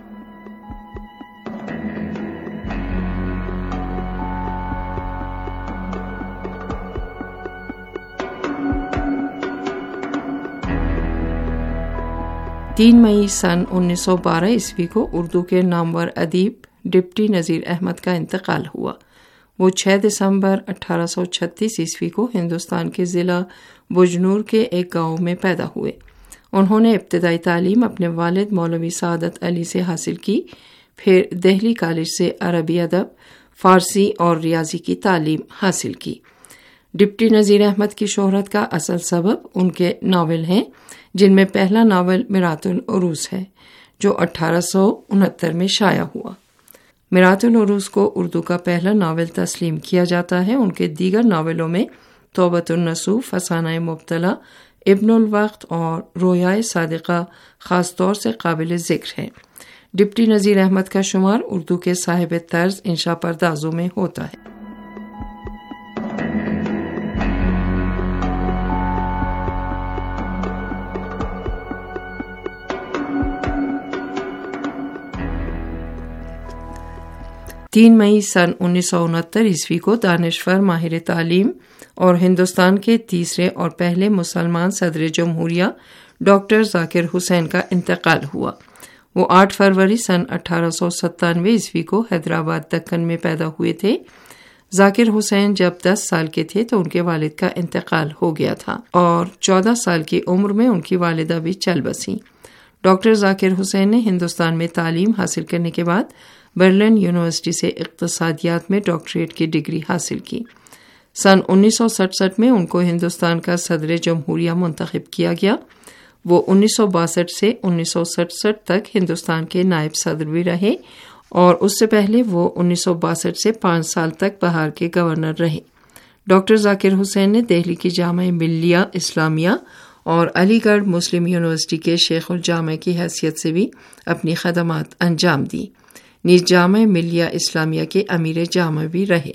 تین مئی سن انیس سو بارہ عیسوی کو اردو کے نامور ادیب ڈپٹی نذیر احمد کا انتقال ہوا۔ وہ چھ دسمبر اٹھارہ سو چھتیس عیسوی کو ہندوستان کے ضلع بجنور کے ایک گاؤں میں پیدا ہوئے۔ انہوں نے ابتدائی تعلیم اپنے والد مولوی سعادت علی سے حاصل کی، پھر دہلی کالج سے عربی ادب، فارسی اور ریاضی کی تعلیم حاصل کی۔ ڈپٹی نذیر احمد کی شہرت کا اصل سبب ان کے ناول ہیں، جن میں پہلا ناول میرات العروس ہے جو اٹھارہ سو انہتر میں شائع ہوا۔ میرات العروس کو اردو کا پہلا ناول تسلیم کیا جاتا ہے۔ ان کے دیگر ناولوں میں توبۃ النصوح، فسانہ مبتلا، ابن الوقت اور رویائے صادقہ خاص طور سے قابل ذکر ہیں۔ ڈپٹی نذیر احمد کا شمار اردو کے صاحب طرز انشا پردازوں میں ہوتا ہے۔ تین مئی سن انیس سو انہتر عیسوی کو دانشور، ماہر تعلیم اور ہندوستان کے تیسرے اور پہلے مسلمان صدر جمہوریہ ڈاکٹر ذاکر حسین کا انتقال ہوا۔ وہ آٹھ فروری سن اٹھارہ سو ستانوے عیسوی کو حیدرآباد دکن میں پیدا ہوئے تھے۔ ذاکر حسین جب دس سال کے تھے تو ان کے والد کا انتقال ہو گیا تھا اور چودہ سال کی عمر میں ان کی والدہ بھی چل بسیں۔ ڈاکٹر ذاکر حسین نے ہندوستان میں تعلیم حاصل کرنے کے بعد برلن یونیورسٹی سے اقتصادیات میں ڈاکٹریٹ کی ڈگری حاصل کی۔ سن انیس سو سڑسٹھ میں ان کو ہندوستان کا صدر جمہوریہ منتخب کیا گیا۔ وہ انیس سو باسٹھ سے انیس سو سڑسٹھ تک ہندوستان کے نائب صدر بھی رہے اور اس سے پہلے وہ انیس سو باسٹھ سے پانچ سال تک بہار کے گورنر رہے۔ ڈاکٹر ذاکر حسین نے دہلی کی جامعہ ملیہ اسلامیہ اور علی گڑھ مسلم یونیورسٹی کے شیخ الجامع کی حیثیت سے بھی اپنی خدمات انجام دی۔ نیز جامعہ ملیہ اسلامیہ کے امیر جامع بھی رہے۔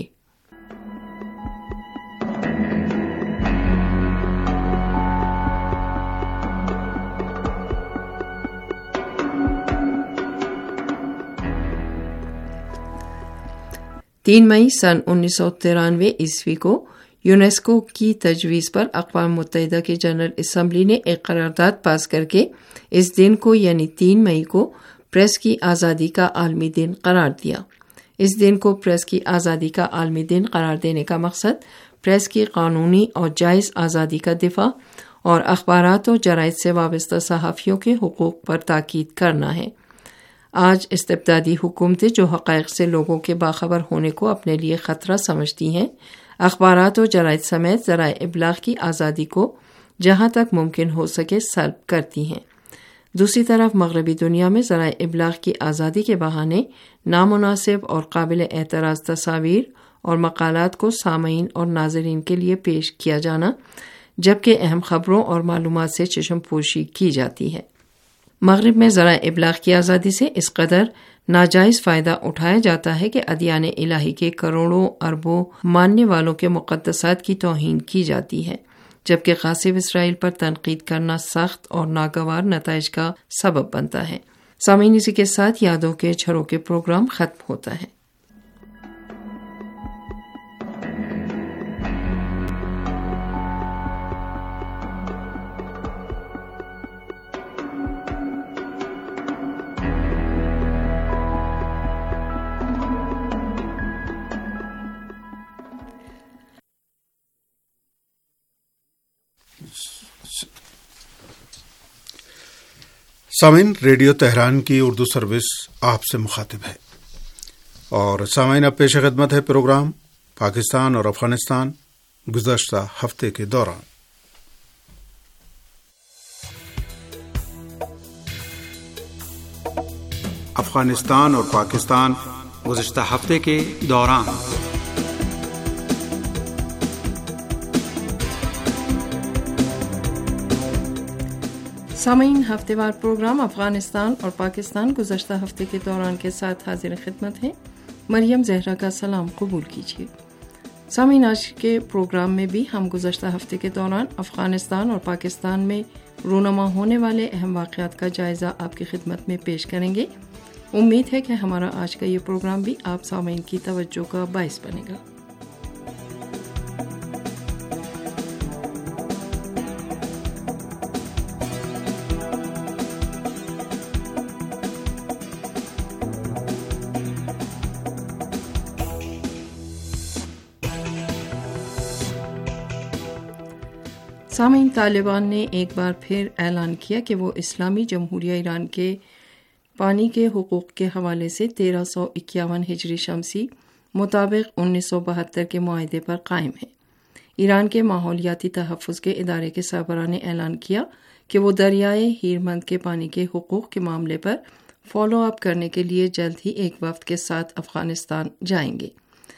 تین مئی سن انیس سو ترانوے عیسوی کو یونیسکو کی تجویز پر اقوام متحدہ کی جنرل اسمبلی نے ایک قرارداد پاس کر کے اس دن کو یعنی تین مئی کو پریس کی آزادی کا عالمی دن قرار دیا۔ اس دن کو پریس کی آزادی کا عالمی دن قرار دینے کا مقصد پریس کی قانونی اور جائز آزادی کا دفاع اور اخبارات و جرائد سے وابستہ صحافیوں کے حقوق پر تاکید کرنا ہے۔ آج استبدادی حکومتیں جو حقائق سے لوگوں کے باخبر ہونے کو اپنے لیے خطرہ سمجھتی ہیں، اخبارات و جرائد سمیت ذرائع ابلاغ کی آزادی کو جہاں تک ممکن ہو سکے سلب کرتی ہیں۔ دوسری طرف مغربی دنیا میں ذرائع ابلاغ کی آزادی کے بہانے نامناسب اور قابل اعتراض تصاویر اور مقالات کو سامعین اور ناظرین کے لیے پیش کیا جانا، جبکہ اہم خبروں اور معلومات سے چشم پوشی کی جاتی ہے۔ مغرب میں ذرائع ابلاغ کی آزادی سے اس قدر ناجائز فائدہ اٹھایا جاتا ہے کہ ادیان الہی کے کروڑوں اربوں ماننے والوں کے مقدسات کی توہین کی جاتی ہے، جبکہ غاصب اسرائیل پر تنقید کرنا سخت اور ناگوار نتائج کا سبب بنتا ہے۔ سامعین، اسی کے ساتھ یادوں کے جھروکے پروگرام ختم ہوتا ہے۔ سامعین، ریڈیو تہران کی اردو سروس آپ سے مخاطب ہے اور سامعین اب پیش خدمت ہے پروگرام پاکستان اور افغانستان گزشتہ ہفتے کے دوران۔ افغانستان اور پاکستان گزشتہ ہفتے کے دوران۔ سامعین، ہفتے وار پروگرام افغانستان اور پاکستان گزشتہ ہفتے کے دوران کے ساتھ حاضر خدمت ہیں۔ مریم زہرا کا سلام قبول کیجیے۔ سامعین، آج کے پروگرام میں بھی ہم گزشتہ ہفتے کے دوران افغانستان اور پاکستان میں رونما ہونے والے اہم واقعات کا جائزہ آپ کی خدمت میں پیش کریں گے۔ امید ہے کہ ہمارا آج کا یہ پروگرام بھی آپ سامعین کی توجہ کا باعث بنے گا۔ سامعین، طالبان نے ایک بار پھر اعلان کیا کہ وہ اسلامی جمہوریہ ایران کے پانی کے حقوق کے حوالے سے تیرہ سو اکیاون ہجری شمسی مطابق انیس سو بہتر کے معاہدے پر قائم ہے۔ ایران کے ماحولیاتی تحفظ کے ادارے کے سربراہ نے اعلان کیا کہ وہ دریائے ہیرمند کے پانی کے حقوق کے معاملے پر فالو اپ کرنے کے لیے جلد ہی ایک وفد کے ساتھ افغانستان جائیں گے۔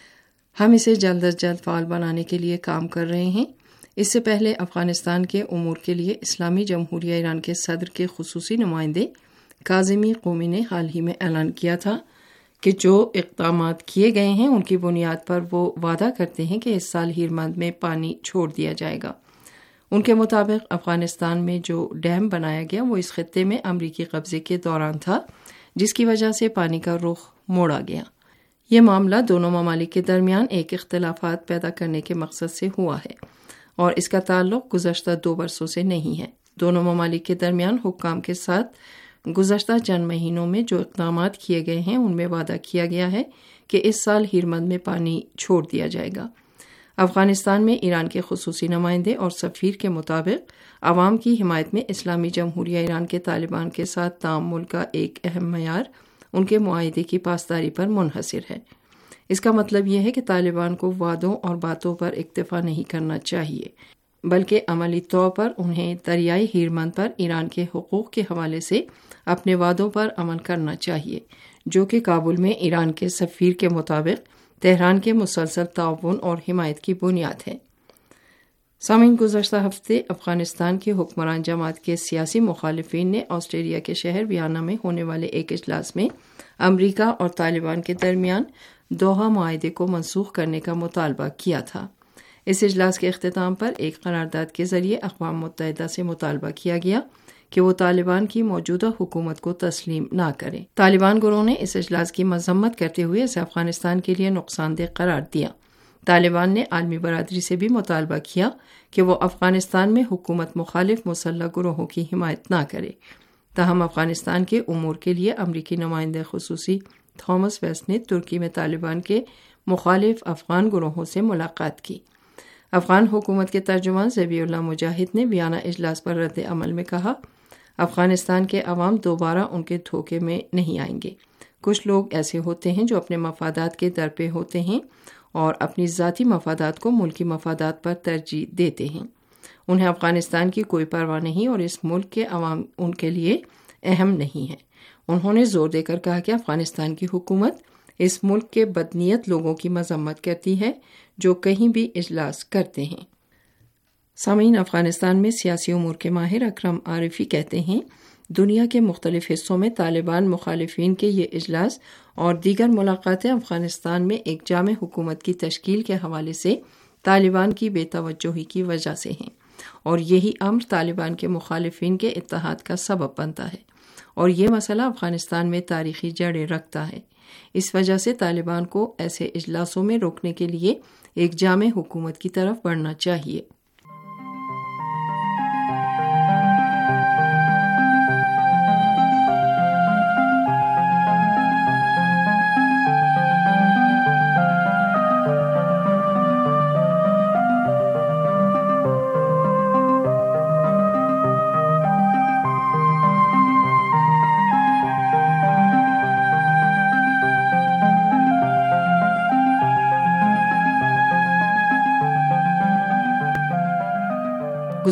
ہم اسے جلد از جلد فعال بنانے کے لیے کام کر رہے ہیں۔ اس سے پہلے افغانستان کے امور کے لیے اسلامی جمہوریہ ایران کے صدر کے خصوصی نمائندے کاظمی قومی نے حال ہی میں اعلان کیا تھا کہ جو اقدامات کیے گئے ہیں ان کی بنیاد پر وہ وعدہ کرتے ہیں کہ اس سال ہیرمند میں پانی چھوڑ دیا جائے گا۔ ان کے مطابق افغانستان میں جو ڈیم بنایا گیا وہ اس خطے میں امریکی قبضے کے دوران تھا، جس کی وجہ سے پانی کا رخ موڑا گیا۔ یہ معاملہ دونوں ممالک کے درمیان ایک اختلافات پیدا کرنے کے مقصد سے ہوا ہے اور اس کا تعلق گزشتہ دو برسوں سے نہیں ہے۔ دونوں ممالک کے درمیان حکام کے ساتھ گزشتہ چند مہینوں میں جو اقدامات کیے گئے ہیں ان میں وعدہ کیا گیا ہے کہ اس سال ہیرمند میں پانی چھوڑ دیا جائے گا۔ افغانستان میں ایران کے خصوصی نمائندے اور سفیر کے مطابق عوام کی حمایت میں اسلامی جمہوریہ ایران کے طالبان کے ساتھ تعامل کا ایک اہم معیار ان کے معاہدے کی پاسداری پر منحصر ہے۔ اس کا مطلب یہ ہے کہ طالبان کو وعدوں اور باتوں پر اکتفا نہیں کرنا چاہیے، بلکہ عملی طور پر انہیں دریائے ہیرمند پر ایران کے حقوق کے حوالے سے اپنے وعدوں پر عمل کرنا چاہیے، جو کہ کابل میں ایران کے سفیر کے مطابق تہران کے مسلسل تعاون اور حمایت کی بنیاد ہے۔ سامعین، گزشتہ ہفتے افغانستان کے حکمران جماعت کے سیاسی مخالفین نے آسٹریلیا کے شہر ویانا میں ہونے والے ایک اجلاس میں امریکہ اور طالبان کے درمیان دوحہ معاہدے کو منسوخ کرنے کا مطالبہ کیا تھا۔ اس اجلاس کے اختتام پر ایک قرارداد کے ذریعے اقوام متحدہ سے مطالبہ کیا گیا کہ وہ طالبان کی موجودہ حکومت کو تسلیم نہ کرے۔ طالبان گروہ نے اس اجلاس کی مذمت کرتے ہوئے اسے افغانستان کے لیے نقصان دہ قرار دیا۔ طالبان نے عالمی برادری سے بھی مطالبہ کیا کہ وہ افغانستان میں حکومت مخالف مسلح گروہوں کی حمایت نہ کرے۔ تاہم افغانستان کے امور کے لیے امریکی نمائندہ خصوصی تھامس ویسٹ نے ترکی میں طالبان کے مخالف افغان گروہوں سے ملاقات کی۔ افغان حکومت کے ترجمان ذبیح اللہ مجاہد نے ویانا اجلاس پر رد عمل میں کہا، افغانستان کے عوام دوبارہ ان کے دھوکے میں نہیں آئیں گے۔ کچھ لوگ ایسے ہوتے ہیں جو اپنے مفادات کے در پہ ہوتے ہیں اور اپنی ذاتی مفادات کو ملکی مفادات پر ترجیح دیتے ہیں۔ انہیں افغانستان کی کوئی پرواہ نہیں اور اس ملک کے عوام ان کے لیے اہم نہیں ہے۔ انہوں نے زور دے کر کہا کہ افغانستان کی حکومت اس ملک کے بدنیت لوگوں کی مذمت کرتی ہے جو کہیں بھی اجلاس کرتے ہیں۔ سامعین، افغانستان میں سیاسی امور کے ماہر اکرم عارفی کہتے ہیں، دنیا کے مختلف حصوں میں طالبان مخالفین کے یہ اجلاس اور دیگر ملاقاتیں افغانستان میں ایک جامع حکومت کی تشکیل کے حوالے سے طالبان کی بے توجہی کی وجہ سے ہیں، اور یہی امر طالبان کے مخالفین کے اتحاد کا سبب بنتا ہے، اور یہ مسئلہ افغانستان میں تاریخی جڑیں رکھتا ہے۔ اس وجہ سے طالبان کو ایسے اجلاسوں میں روکنے کے لیے ایک جامع حکومت کی طرف بڑھنا چاہیے۔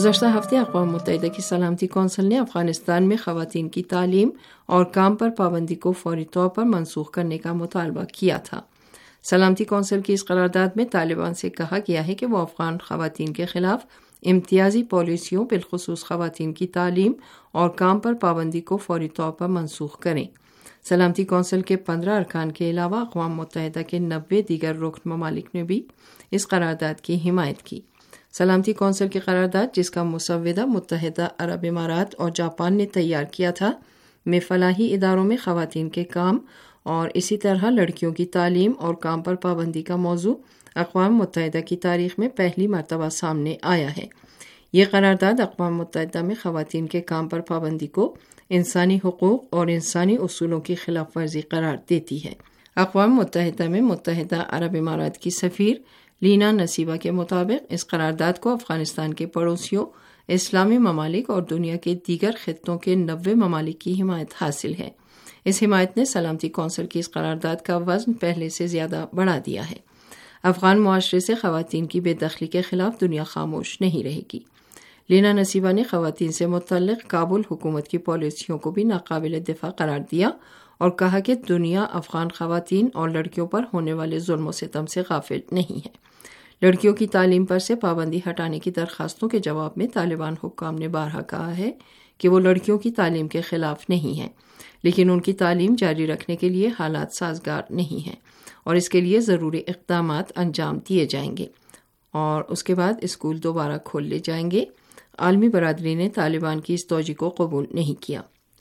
گزشتہ ہفتے اقوام متحدہ کی سلامتی کونسل نے افغانستان میں خواتین کی تعلیم اور کام پر پابندی کو فوری طور پر منسوخ کرنے کا مطالبہ کیا تھا۔ سلامتی کونسل کی اس قرارداد میں طالبان سے کہا گیا ہے کہ وہ افغان خواتین کے خلاف امتیازی پالیسیوں بالخصوص خواتین کی تعلیم اور کام پر پابندی کو فوری طور پر منسوخ کریں۔ سلامتی کونسل کے پندرہ ارکان کے علاوہ اقوام متحدہ کے نوے دیگر رکن ممالک نے بھی اس قرارداد کی حمایت کی۔ سلامتی کونسل کی قرارداد، جس کا مسودہ متحدہ عرب امارات اور جاپان نے تیار کیا تھا، میں فلاحی اداروں میں خواتین کے کام اور اسی طرح لڑکیوں کی تعلیم اور کام پر پابندی کا موضوع اقوام متحدہ کی تاریخ میں پہلی مرتبہ سامنے آیا ہے۔ یہ قرارداد اقوام متحدہ میں خواتین کے کام پر پابندی کو انسانی حقوق اور انسانی اصولوں کی خلاف ورزی قرار دیتی ہے۔ اقوام متحدہ میں متحدہ عرب امارات کی سفیر لینا نصیبہ کے مطابق اس قرارداد کو افغانستان کے پڑوسیوں، اسلامی ممالک اور دنیا کے دیگر خطوں کے نوے ممالک کی حمایت حاصل ہے۔ اس حمایت نے سلامتی کونسل کی اس قرارداد کا وزن پہلے سے زیادہ بڑھا دیا ہے۔ افغان معاشرے سے خواتین کی بے دخلی کے خلاف دنیا خاموش نہیں رہے گی۔ لینا نصیبہ نے خواتین سے متعلق کابل حکومت کی پالیسیوں کو بھی ناقابل دفاع قرار دیا اور کہا کہ دنیا افغان خواتین اور لڑکیوں پر ہونے والے ظلم و ستم سے غافل نہیں ہے۔ لڑکیوں کی تعلیم پر سے پابندی ہٹانے کی درخواستوں کے جواب میں طالبان حکام نے بارہا کہا ہے کہ وہ لڑکیوں کی تعلیم کے خلاف نہیں ہیں، لیکن ان کی تعلیم جاری رکھنے کے لیے حالات سازگار نہیں ہیں اور اس کے لیے ضروری اقدامات انجام دیے جائیں گے اور اس کے بعد اسکول دوبارہ کھول لے جائیں گے۔ عالمی برادری نے طالبان کی اس توجہ کو قبول نہیں کیا۔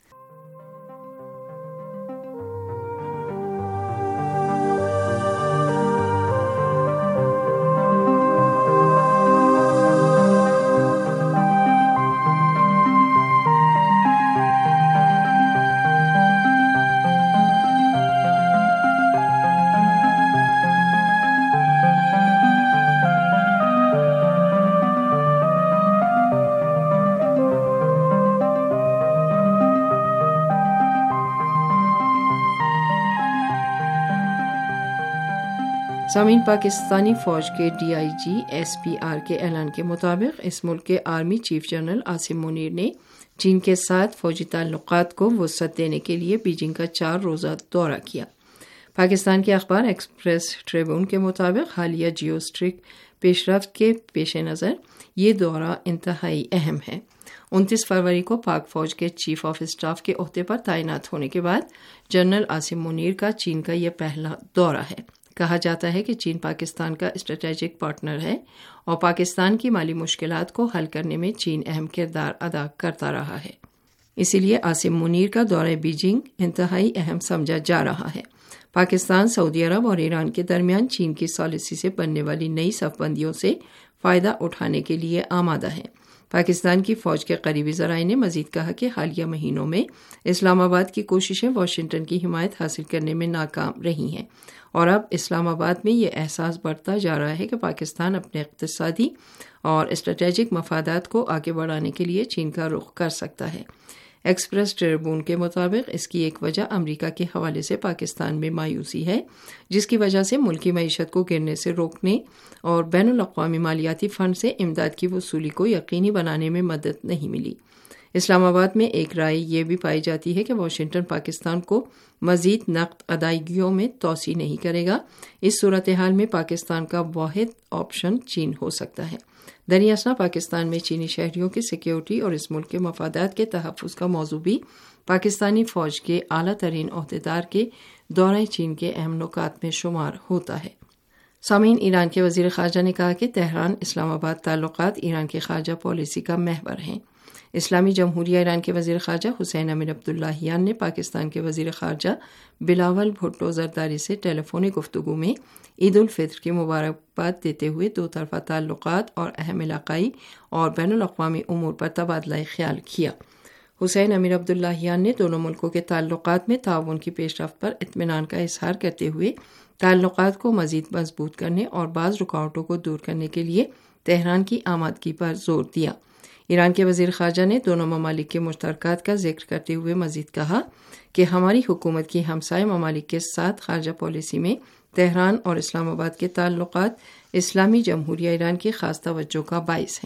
سامعین، پاکستانی فوج کے D I G S P R کے اعلان کے مطابق اس ملک کے army chief general Asim Munir نے چین کے ساتھ فوجی تعلقات کو وسعت دینے کے لیے بیجنگ کا چار روزہ دورہ کیا۔ پاکستان کے اخبار ایکسپریس ٹریبون کے مطابق حالیہ جیو اسٹرک پیش رفت کے پیش نظر یہ دورہ انتہائی اہم ہے۔ انتیس فروری کو پاک فوج کے چیف آف اسٹاف کے عہدے پر تعینات ہونے کے بعد جنرل عاصم منیر کا چین کا یہ پہلا دورہ ہے۔ کہا جاتا ہے کہ چین پاکستان کا اسٹریٹجک پارٹنر ہے اور پاکستان کی مالی مشکلات کو حل کرنے میں چین اہم کردار ادا کرتا رہا ہے، اسی لیے عاصم منیر کا دورہ بیجنگ انتہائی اہم سمجھا جا رہا ہے۔ پاکستان، سعودی عرب اور ایران کے درمیان چین کی سالسی سے بننے والی نئی صف بندیوں سے فائدہ اٹھانے کے لیے آمادہ ہے۔ پاکستان کی فوج کے قریبی ذرائع نے مزید کہا کہ حالیہ مہینوں میں اسلام آباد کی کوششیں واشنگٹن کی حمایت حاصل کرنے میں ناکام رہی ہیں اور اب اسلام آباد میں یہ احساس بڑھتا جا رہا ہے کہ پاکستان اپنے اقتصادی اور اسٹریٹجک مفادات کو آگے بڑھانے کے لیے چین کا رخ کر سکتا ہے۔ ایکسپریس ٹریبون کے مطابق اس کی ایک وجہ امریکہ کے حوالے سے پاکستان میں مایوسی ہے، جس کی وجہ سے ملکی معیشت کو گرنے سے روکنے اور بین الاقوامی مالیاتی فنڈ سے امداد کی وصولی کو یقینی بنانے میں مدد نہیں ملی۔ اسلام آباد میں ایک رائے یہ بھی پائی جاتی ہے کہ واشنگٹن پاکستان کو مزید نقد ادائیگیوں میں توسیع نہیں کرے گا۔ اس صورتحال میں پاکستان کا واحد آپشن چین ہو سکتا ہے۔ دریاسنا پاکستان میں چینی شہریوں کی سیکیورٹی اور اس ملک کے مفادات کے تحفظ کا موضوع بھی پاکستانی فوج کے اعلیٰ ترین عہدیدار کے دورہ چین کے اہم نکات میں شمار ہوتا ہے۔ سامعین، ایران کے وزیر خارجہ نے کہا کہ تہران اسلام آباد تعلقات ایران کی خارجہ پالیسی کا محور ہیں۔ اسلامی جمہوریہ ایران کے وزیر خارجہ حسین امیر عبداللہیان نے پاکستان کے وزیر خارجہ بلاول بھٹو زرداری سے ٹیلی فونی گفتگو میں عید الفطر کی مبارکباد دیتے ہوئے دو طرفہ تعلقات اور اہم علاقائی اور بین الاقوامی امور پر تبادلہ خیال کیا۔ حسین امیر عبداللہیان نے دونوں ملکوں کے تعلقات میں تعاون کی پیش رفت پر اطمینان کا اظہار کرتے ہوئے تعلقات کو مزید مضبوط کرنے اور بعض رکاوٹوں کو دور کرنے کے لیے تہران کی آمادگی پر زور دیا۔ ایران کے وزیر خارجہ نے دونوں ممالک کے مشترکات کا ذکر کرتے ہوئے مزید کہا کہ ہماری حکومت کی ہمسائے ممالک کے ساتھ خارجہ پالیسی میں تہران اور اسلام آباد کے تعلقات اسلامی جمہوریہ ایران کی خاص توجہ کا باعث ہیں۔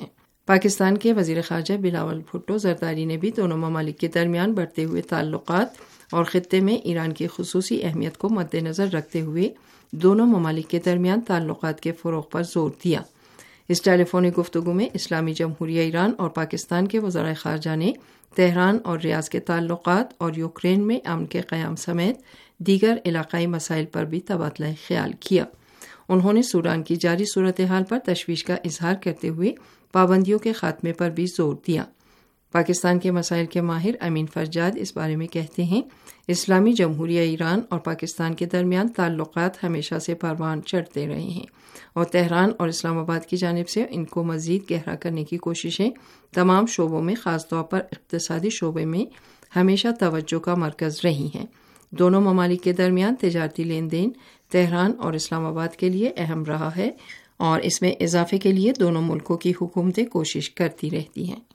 پاکستان کے وزیر خارجہ بلاول بھٹو زرداری نے بھی دونوں ممالک کے درمیان بڑھتے ہوئے تعلقات اور خطے میں ایران کی خصوصی اہمیت کو مد نظر رکھتے ہوئے دونوں ممالک کے درمیان تعلقات کے فروغ پر زور دیا۔ اس ٹیلی فونک گفتگو میں اسلامی جمہوریہ ایران اور پاکستان کے وزرائے خارجہ نے تہران اور ریاض کے تعلقات اور یوکرین میں امن کے قیام سمیت دیگر علاقائی مسائل پر بھی تبادلہ خیال کیا۔ انہوں نے سوڈان کی جاری صورتحال پر تشویش کا اظہار کرتے ہوئے پابندیوں کے خاتمے پر بھی زور دیا۔ پاکستان کے مسائل کے ماہر امین فرجاد اس بارے میں کہتے ہیں، اسلامی جمہوریہ ایران اور پاکستان کے درمیان تعلقات ہمیشہ سے پروان چڑھتے رہے ہیں اور تہران اور اسلام آباد کی جانب سے ان کو مزید گہرا کرنے کی کوششیں تمام شعبوں میں، خاص طور پر اقتصادی شعبے میں ہمیشہ توجہ کا مرکز رہی ہیں۔ دونوں ممالک کے درمیان تجارتی لین دین تہران اور اسلام آباد کے لیے اہم رہا ہے اور اس میں اضافے کے لیے دونوں ملکوں کی حکومتیں کوشش کرتی رہتی ہیں۔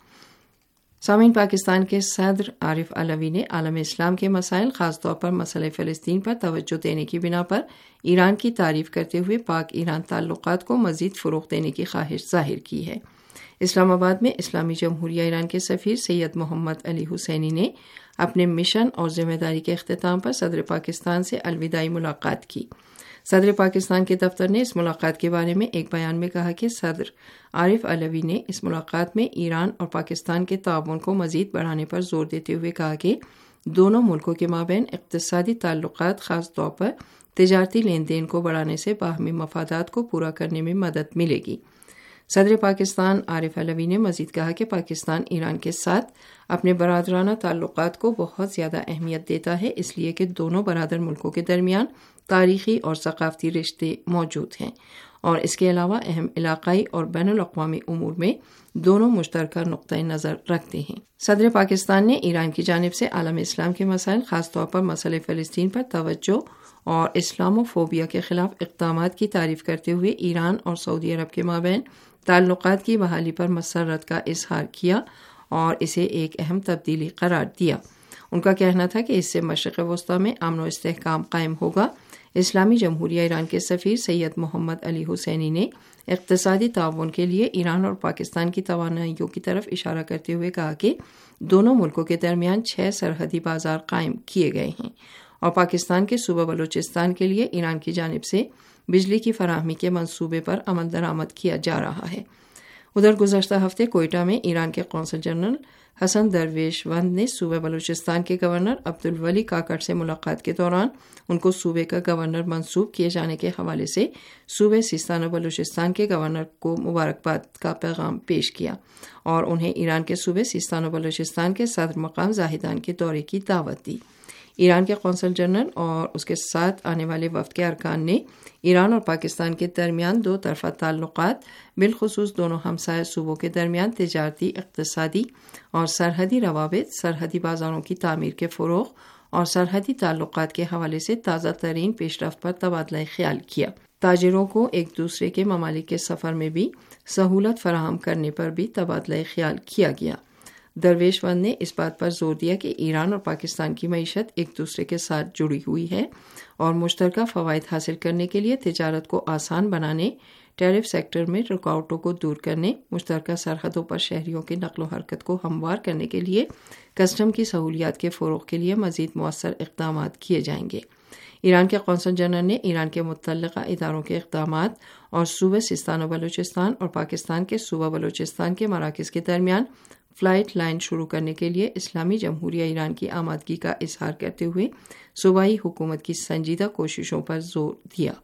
سامعین، پاکستان کے صدر عارف علوی نے عالم اسلام کے مسائل، خاص طور پر مسئلہ فلسطین پر توجہ دینے کی بنا پر ایران کی تعریف کرتے ہوئے پاک ایران تعلقات کو مزید فروغ دینے کی خواہش ظاہر کی ہے۔ اسلام آباد میں اسلامی جمہوریہ ایران کے سفیر سید محمد علی حسینی نے اپنے مشن اور ذمہ داری کے اختتام پر صدر پاکستان سے الوداعی ملاقات کی۔ صدر پاکستان کے دفتر نے اس ملاقات کے بارے میں ایک بیان میں کہا کہ صدر عارف علوی نے اس ملاقات میں ایران اور پاکستان کے تعاون کو مزید بڑھانے پر زور دیتے ہوئے کہا کہ دونوں ملکوں کے مابین اقتصادی تعلقات، خاص طور پر تجارتی لین دین کو بڑھانے سے باہمی مفادات کو پورا کرنے میں مدد ملے گی۔ صدر پاکستان عارف علوی نے مزید کہا کہ پاکستان ایران کے ساتھ اپنے برادرانہ تعلقات کو بہت زیادہ اہمیت دیتا ہے، اس لیے کہ دونوں برادر ملکوں کے درمیان تاریخی اور ثقافتی رشتے موجود ہیں اور اس کے علاوہ اہم علاقائی اور بین الاقوامی امور میں دونوں مشترکہ نقطۂ نظر رکھتے ہیں۔ صدر پاکستان نے ایران کی جانب سے عالم اسلام کے مسائل، خاص طور پر مسئلہ فلسطین پر توجہ اور اسلامو فوبیا کے خلاف اقدامات کی تعریف کرتے ہوئے ایران اور سعودی عرب کے مابین تعلقات کی بحالی پر مسرت کا اظہار کیا اور اسے ایک اہم تبدیلی قرار دیا۔ ان کا کہنا تھا کہ اس سے مشرق وسطیٰ میں امن و استحکام قائم ہوگا۔ اسلامی جمہوریہ ایران کے سفیر سید محمد علی حسینی نے اقتصادی تعاون کے لیے ایران اور پاکستان کی توانائیوں کی طرف اشارہ کرتے ہوئے کہا کہ دونوں ملکوں کے درمیان چھ سرحدی بازار قائم کیے گئے ہیں اور پاکستان کے صوبہ بلوچستان کے لیے ایران کی جانب سے بجلی کی فراہمی کے منصوبے پر عمل درآمد کیا جا رہا ہے۔ ادھر گزشتہ ہفتے کوئٹہ میں ایران کے قونصل جنرل حسن درویش وند نے صوبہ بلوچستان کے گورنر عبدالولی کاکڑ سے ملاقات کے دوران ان کو صوبے کا گورنر منصوب کیے جانے کے حوالے سے صوبے سیستان و بلوچستان کے گورنر کو مبارکباد کا پیغام پیش کیا اور انہیں ایران کے صوبے سیستان و بلوچستان کے صدر مقام زاہدان کے دورے کی دعوت دی۔ ایران کے قونصل جنرل اور اس کے ساتھ آنے والے وفد کے ارکان نے ایران اور پاکستان کے درمیان دو طرفہ تعلقات، بالخصوص دونوں ہمسایہ صوبوں کے درمیان تجارتی، اقتصادی اور سرحدی روابط، سرحدی بازاروں کی تعمیر کے فروغ اور سرحدی تعلقات کے حوالے سے تازہ ترین پیش رفت پر تبادلہ خیال کیا۔ تاجروں کو ایک دوسرے کے ممالک کے سفر میں بھی سہولت فراہم کرنے پر بھی تبادلہ خیال کیا گیا۔ درویش وند نے اس بات پر زور دیا کہ ایران اور پاکستان کی معیشت ایک دوسرے کے ساتھ جڑی ہوئی ہے اور مشترکہ فوائد حاصل کرنے کے لیے تجارت کو آسان بنانے، ٹیرف سیکٹر میں رکاوٹوں کو دور کرنے، مشترکہ سرحدوں پر شہریوں کی نقل و حرکت کو ہموار کرنے کے لیے کسٹم کی سہولیات کے فروغ کے لیے مزید مؤثر اقدامات کیے جائیں گے۔ ایران کے قونصل جنرل نے ایران کے متعلقہ اداروں کے اقدامات اور صوبے سیستان و بلوچستان اور پاکستان کے صوبہ بلوچستان کے مراکز کے درمیان فلائٹ لائن شروع کرنے کے لیے اسلامی جمہوریہ ایران کی آمادگی کا اظہار کرتے ہوئے صوبائی حکومت کی سنجیدہ کوششوں پر زور دیا۔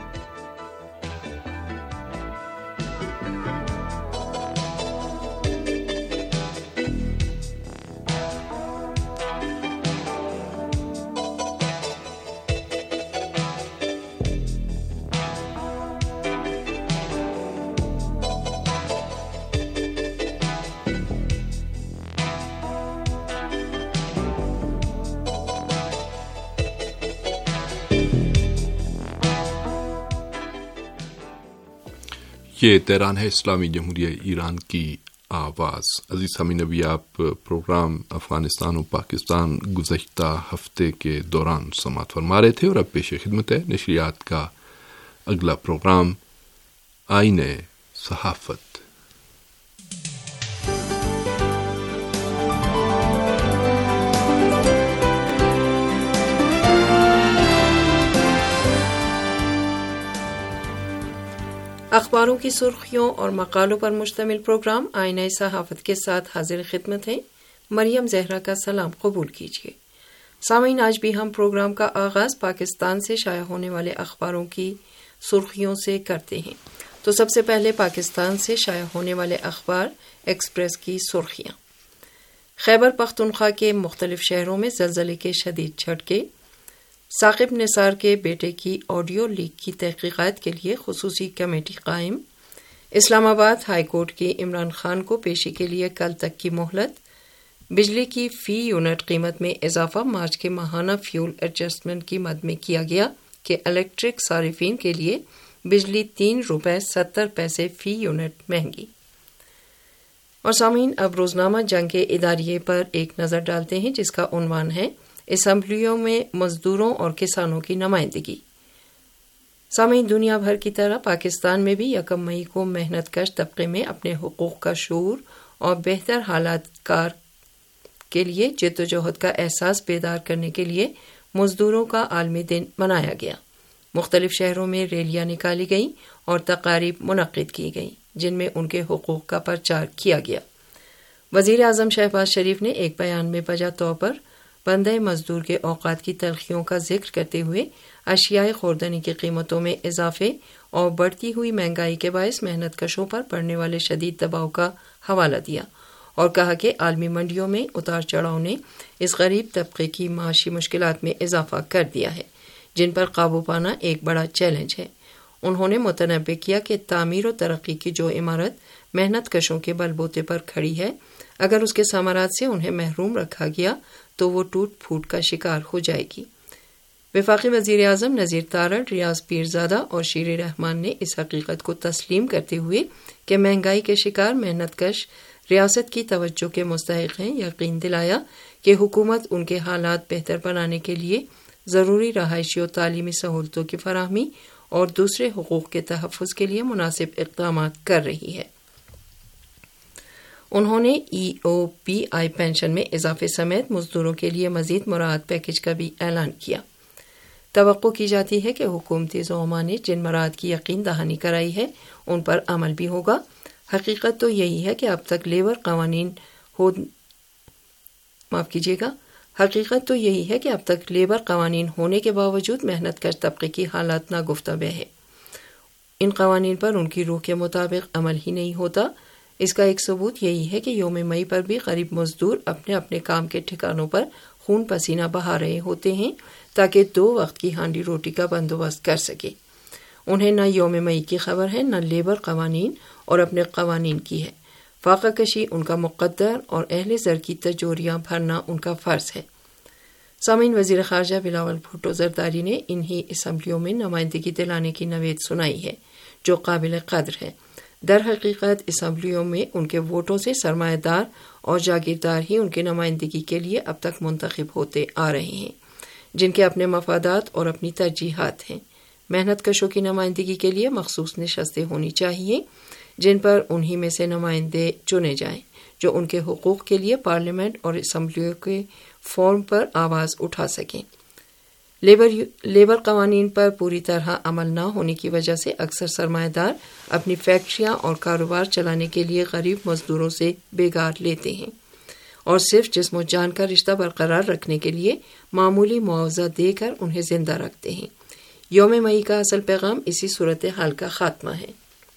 یہ تہران ہے، اسلامی جمہوریہ ایران کی آواز۔ عزیز سامعین، ابھی آپ پروگرام افغانستان و پاکستان گزشتہ ہفتے کے دوران سماعت فرما رہے تھے اور اب پیش خدمت ہے نشریات کا اگلا پروگرام آئین صحافت۔ اخباروں کی سرخیوں اور مقالوں پر مشتمل پروگرام آئینہ صحافت کے ساتھ حاضر خدمت ہیں۔ مریم زہرا کا سلام قبول کیجیے۔ سامعین، آج بھی ہم پروگرام کا آغاز پاکستان سے شائع ہونے والے اخباروں کی سرخیوں سے کرتے ہیں۔ تو سب سے پہلے پاکستان سے شائع ہونے والے اخبار ایکسپریس کی سرخیاں۔ خیبر پختونخوا کے مختلف شہروں میں زلزلے کے شدید جھٹکے، ثاقب نثار کے بیٹے کی آڈیو لیک کی تحقیقات کے لیے خصوصی کمیٹی قائم، اسلام آباد ہائی کورٹ کی عمران خان کو پیشی کے لیے کل تک کی مہلت، بجلی کی فی یونٹ قیمت میں اضافہ، مارچ کے ماہانہ فیول ایڈجسٹمنٹ کی مد میں کیا گیا کہ الیکٹرک صارفین کے لیے بجلی تین روپے ستر پیسے فی یونٹ مہنگی۔ اور سامعین، اب روزنامہ جنگ کے اداریے پر ایک نظر ڈالتے ہیں جس کا عنوان ہے اسمبلیوں میں مزدوروں اور کسانوں کی نمائندگی۔ سامعین، دنیا بھر کی طرح پاکستان میں بھی یکم مئی کو محنت کش طبقے میں اپنے حقوق کا شعور اور بہتر حالات کار کے لیے جد و جہد کا احساس بیدار کرنے کے لیے مزدوروں کا عالمی دن منایا گیا۔ مختلف شہروں میں ریلیاں نکالی گئیں اور تقاریب منعقد کی گئیں جن میں ان کے حقوق کا پرچار کیا گیا۔ وزیر اعظم شہباز شریف نے ایک بیان میں بجا طور پر بندہ مزدور کے اوقات کی تلخیوں کا ذکر کرتے ہوئے اشیاء خوردنی کی قیمتوں میں اضافے اور بڑھتی ہوئی مہنگائی کے باعث محنت کشوں پر پڑنے والے شدید دباؤ کا حوالہ دیا اور کہا کہ عالمی منڈیوں میں اتار چڑھاؤ نے اس غریب طبقے کی معاشی مشکلات میں اضافہ کر دیا ہے جن پر قابو پانا ایک بڑا چیلنج ہے۔ انہوں نے متنبہ کیا کہ تعمیر و ترقی کی جو عمارت محنت کشوں کے بل بوتے پر کھڑی ہے، اگر اس کے ثمرات سے انہیں محروم رکھا گیا تو وہ ٹوٹ پھوٹ کا شکار ہو جائے گی۔ وفاقی وزیر اعظم نذیر تارڑ، ریاض پیرزادہ اور شیر رحمان نے اس حقیقت کو تسلیم کرتے ہوئے کہ مہنگائی کے شکار محنت کش ریاست کی توجہ کے مستحق ہیں، یقین دلایا کہ حکومت ان کے حالات بہتر بنانے کے لیے ضروری رہائشی و تعلیمی سہولتوں کی فراہمی اور دوسرے حقوق کے تحفظ کے لیے مناسب اقدامات کر رہی ہے۔ انہوں نے ای او پی آئی پینشن میں اضافے سمیت مزدوروں کے لیے مزید مراعات پیکج کا بھی اعلان کیا۔ توقع کی جاتی ہے کہ حکومتی زعما نے جن مراعات کی یقین دہانی کرائی ہے ان پر عمل بھی ہوگا۔ حقیقت تو یہی ہے کہ اب تک لیبر قوانین ہو معاف کیجیے گا حقیقت تو یہی ہے کہ اب تک لیبر قوانین ہونے کے باوجود محنت کش طبقے کی حالات ناگفتہ ہے۔ ان قوانین پر ان کی روح کے مطابق عمل ہی نہیں ہوتا۔ اس کا ایک ثبوت یہی ہے کہ یوم مئی پر بھی غریب مزدور اپنے اپنے کام کے ٹھکانوں پر خون پسینہ بہا رہے ہوتے ہیں تاکہ دو وقت کی ہانڈی روٹی کا بندوبست کر سکے۔ انہیں نہ یوم مئی کی خبر ہے، نہ لیبر قوانین اور اپنے قوانین کی ہے۔ فاقہ کشی ان کا مقدر اور اہل زر کی تجوریاں بھرنا ان کا فرض ہے۔ سامعین، وزیر خارجہ بلاول بھٹو زرداری نے انہی اسمبلیوں میں نمائندگی دلانے کی نوید سنائی ہے جو قابل قدر ہے۔ در حقیقت اسمبلیوں میں ان کے ووٹوں سے سرمایہ دار اور جاگیردار ہی ان کی نمائندگی کے لیے اب تک منتخب ہوتے آ رہے ہیں جن کے اپنے مفادات اور اپنی ترجیحات ہیں۔ محنت کشوں کی نمائندگی کے لیے مخصوص نشستیں ہونی چاہیے جن پر انہی میں سے نمائندے چنے جائیں جو ان کے حقوق کے لیے پارلیمنٹ اور اسمبلیوں کے فورم پر آواز اٹھا سکیں۔ لیبر لیبر قوانین پر پوری طرح عمل نہ ہونے کی وجہ سے اکثر سرمایہ دار اپنی فیکٹریاں اور کاروبار چلانے کے لیے غریب مزدوروں سے بیگار لیتے ہیں اور صرف جسم و جان کا رشتہ برقرار رکھنے کے لیے معمولی معاوضہ دے کر انہیں زندہ رکھتے ہیں۔ یوم مئی کا اصل پیغام اسی صورتحال کا خاتمہ ہے۔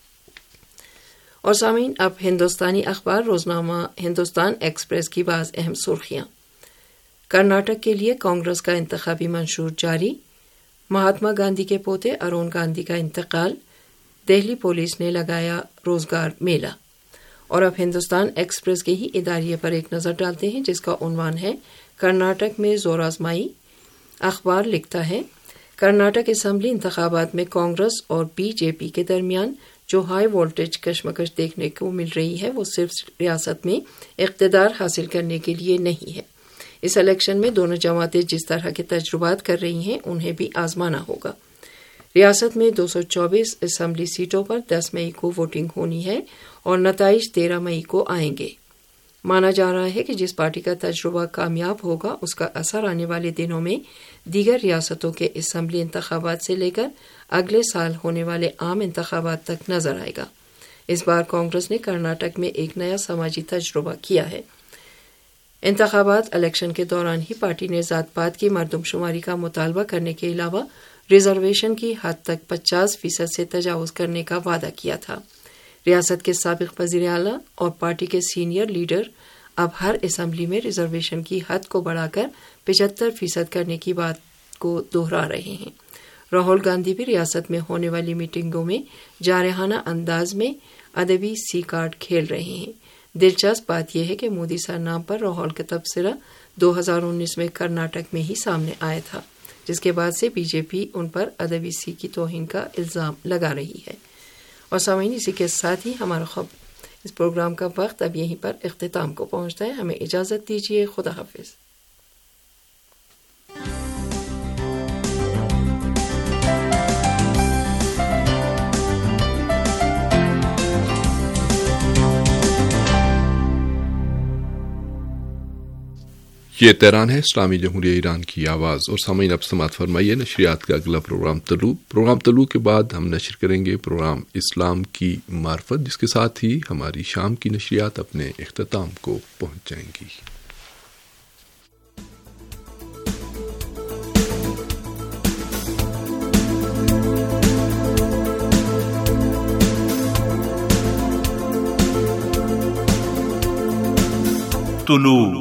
اور سامعین، اب ہندوستانی اخبار روزنامہ ہندوستان ایکسپریس کی بعض اہم سرخیاں۔ کرناٹک کے لیے کانگریس کا انتخابی منشور جاری، مہاتما گاندھی کے پوتے ارون گاندھی کا انتقال، دہلی پولیس نے لگایا روزگار میلہ۔ اور اب ہندوستان ایکسپریس کے ہی اداریے پر ایک نظر ڈالتے ہیں جس کا عنوان ہے کرناٹک میں زور آزمائی۔ اخبار لکھتا ہے کرناٹک اسمبلی انتخابات میں کانگریس اور بی جے پی کے درمیان جو ہائی وولٹیج کشمکش دیکھنے کو مل رہی ہے وہ صرف ریاست میں اقتدار حاصل کرنے کے لیے نہیں ہے۔ اس الیکشن میں دونوں جماعتیں جس طرح کے تجربات کر رہی ہیں انہیں بھی آزمانا ہوگا۔ ریاست میں دو سو چوبیس اسمبلی سیٹوں پر دس مئی کو ووٹنگ ہونی ہے اور نتائج تیرہ مئی کو آئیں گے۔ مانا جا رہا ہے کہ جس پارٹی کا تجربہ کامیاب ہوگا اس کا اثر آنے والے دنوں میں دیگر ریاستوں کے اسمبلی انتخابات سے لے کر اگلے سال ہونے والے عام انتخابات تک نظر آئے گا۔ اس بار کانگریس نے کرناٹک میں ایک نیا سماجی تجربہ کیا ہے۔ انتخابات الیکشن کے دوران ہی پارٹی نے ذات پات کی مردم شماری کا مطالبہ کرنے کے علاوہ ریزرویشن کی حد تک پچاس فیصد سے تجاوز کرنے کا وعدہ کیا تھا۔ ریاست کے سابق وزیر اعلیٰ اور پارٹی کے سینئر لیڈر اب ہر اسمبلی میں ریزرویشن کی حد کو بڑھا کر پچہتر فیصد کرنے کی بات کو دہرا رہے ہیں۔ راہل گاندھی بھی ریاست میں ہونے والی میٹنگوں میں جارحانہ انداز میں ادبی سی کارڈ کھیل رہے ہیں۔ دلچسپ بات یہ ہے کہ مودی سر نام پر راہل کا تبصرہ دو ہزار انیس میں کرناٹک میں ہی سامنے آیا تھا، جس کے بعد سے بی جے پی ان پر ادبی سی کی توہین کا الزام لگا رہی ہے۔ اور سامعین، اسی کے ساتھ ہی ہمارا خبر اس پروگرام کا وقت اب یہیں پر اختتام کو پہنچتا ہے۔ ہمیں اجازت دیجیے، خدا حافظ۔ یہ تہران ہے، اسلامی جمہوریہ ایران کی آواز۔ اور سامعین اب سماعت فرمائیے نشریات کا اگلا پروگرام طلوع۔ پروگرام طلوع کے بعد ہم نشر کریں گے پروگرام اسلام کی معرفت، جس کے ساتھ ہی ہماری شام کی نشریات اپنے اختتام کو پہنچ جائیں گی۔ طلوع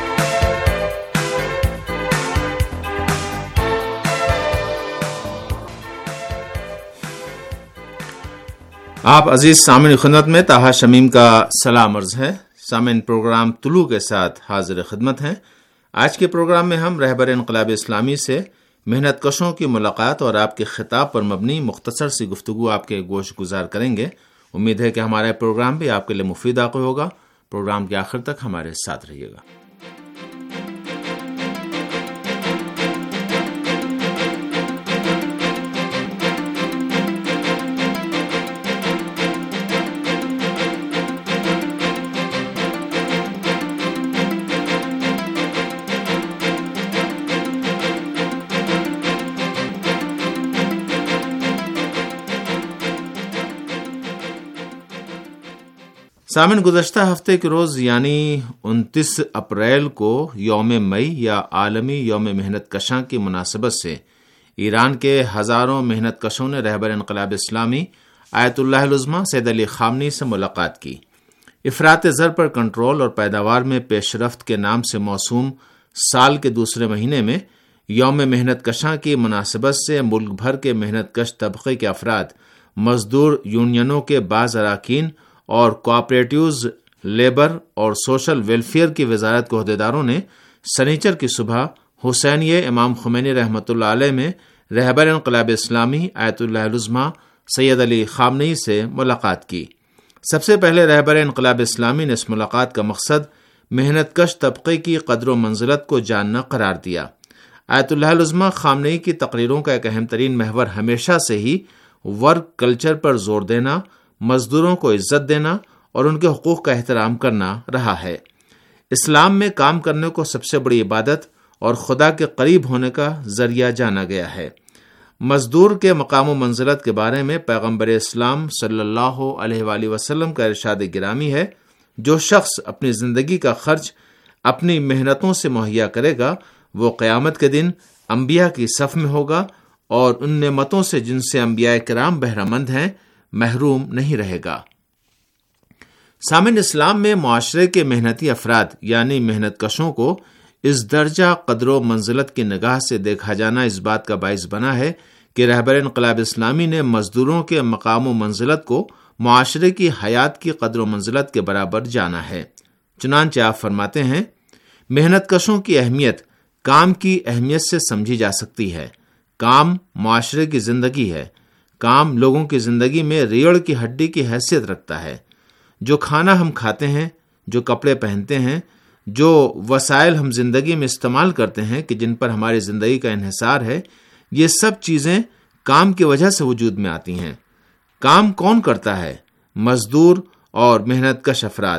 آپ عزیز سامعین خدمت میں طاہا شمیم کا سلام عرض ہے۔ سامعین، پروگرام طلوع کے ساتھ حاضر خدمت ہیں۔ آج کے پروگرام میں ہم رہبر انقلاب اسلامی سے محنت کشوں کی ملاقات اور آپ کے خطاب پر مبنی مختصر سی گفتگو آپ کے گوش گزار کریں گے۔ امید ہے کہ ہمارا پروگرام بھی آپ کے لیے مفید واقع ہوگا۔ پروگرام کے آخر تک ہمارے ساتھ رہیے گا۔ سامن، گزشتہ ہفتے کے روز یعنی انتیس اپریل کو یوم مئی یا عالمی یوم محنت کشاں کی مناسبت سے ایران کے ہزاروں محنت کشوں نے رہبر انقلاب اسلامی آیت اللہ العظمیٰ سید علی خامنئی سے ملاقات کی۔ افراط زر پر کنٹرول اور پیداوار میں پیش رفت کے نام سے موسوم سال کے دوسرے مہینے میں یوم محنت کشاں کی مناسبت سے ملک بھر کے محنت کش طبقے کے افراد، مزدور یونینوں کے بعض اراکین اور کوآپریٹیوز، لیبر اور سوشل ویلفیئر کی وزارت کے عہدیداروں نے سنیچر کی صبح حسینیہ امام خمینی رحمۃ اللہ علیہ میں رہبر انقلاب اسلامی آیت اللہ العظمیٰ سید علی خامنئی سے ملاقات کی۔ سب سے پہلے رہبر انقلاب اسلامی نے اس ملاقات کا مقصد محنت کش طبقے کی قدر و منزلت کو جاننا قرار دیا۔ آیت اللہ العظمیٰ خامنئی کی تقریروں کا ایک اہم ترین محور ہمیشہ سے ہی ورک کلچر پر زور دینا، مزدوروں کو عزت دینا اور ان کے حقوق کا احترام کرنا رہا ہے۔ اسلام میں کام کرنے کو سب سے بڑی عبادت اور خدا کے قریب ہونے کا ذریعہ جانا گیا ہے۔ مزدور کے مقام و منزلت کے بارے میں پیغمبر اسلام صلی اللہ علیہ وآلہ وسلم کا ارشاد گرامی ہے، جو شخص اپنی زندگی کا خرچ اپنی محنتوں سے مہیا کرے گا وہ قیامت کے دن انبیاء کی صف میں ہوگا اور ان نعمتوں سے جن سے انبیاء کرام بہرہ مند ہیں محروم نہیں رہے گا۔ سامن، اسلام میں معاشرے کے محنتی افراد یعنی محنت کشوں کو اس درجہ قدر و منزلت کی نگاہ سے دیکھا جانا اس بات کا باعث بنا ہے کہ رہبر انقلاب اسلامی نے مزدوروں کے مقام و منزلت کو معاشرے کی حیات کی قدر و منزلت کے برابر جانا ہے۔ چنانچہ آپ فرماتے ہیں، محنت کشوں کی اہمیت کام کی اہمیت سے سمجھی جا سکتی ہے۔ کام معاشرے کی زندگی ہے۔ کام لوگوں کی زندگی میں ریڑھ کی ہڈی کی حیثیت رکھتا ہے۔ جو کھانا ہم کھاتے ہیں، جو کپڑے پہنتے ہیں، جو وسائل ہم زندگی میں استعمال کرتے ہیں کہ جن پر ہماری زندگی کا انحصار ہے، یہ سب چیزیں کام کی وجہ سے وجود میں آتی ہیں۔ کام کون کرتا ہے؟ مزدور اور محنت کش افراد۔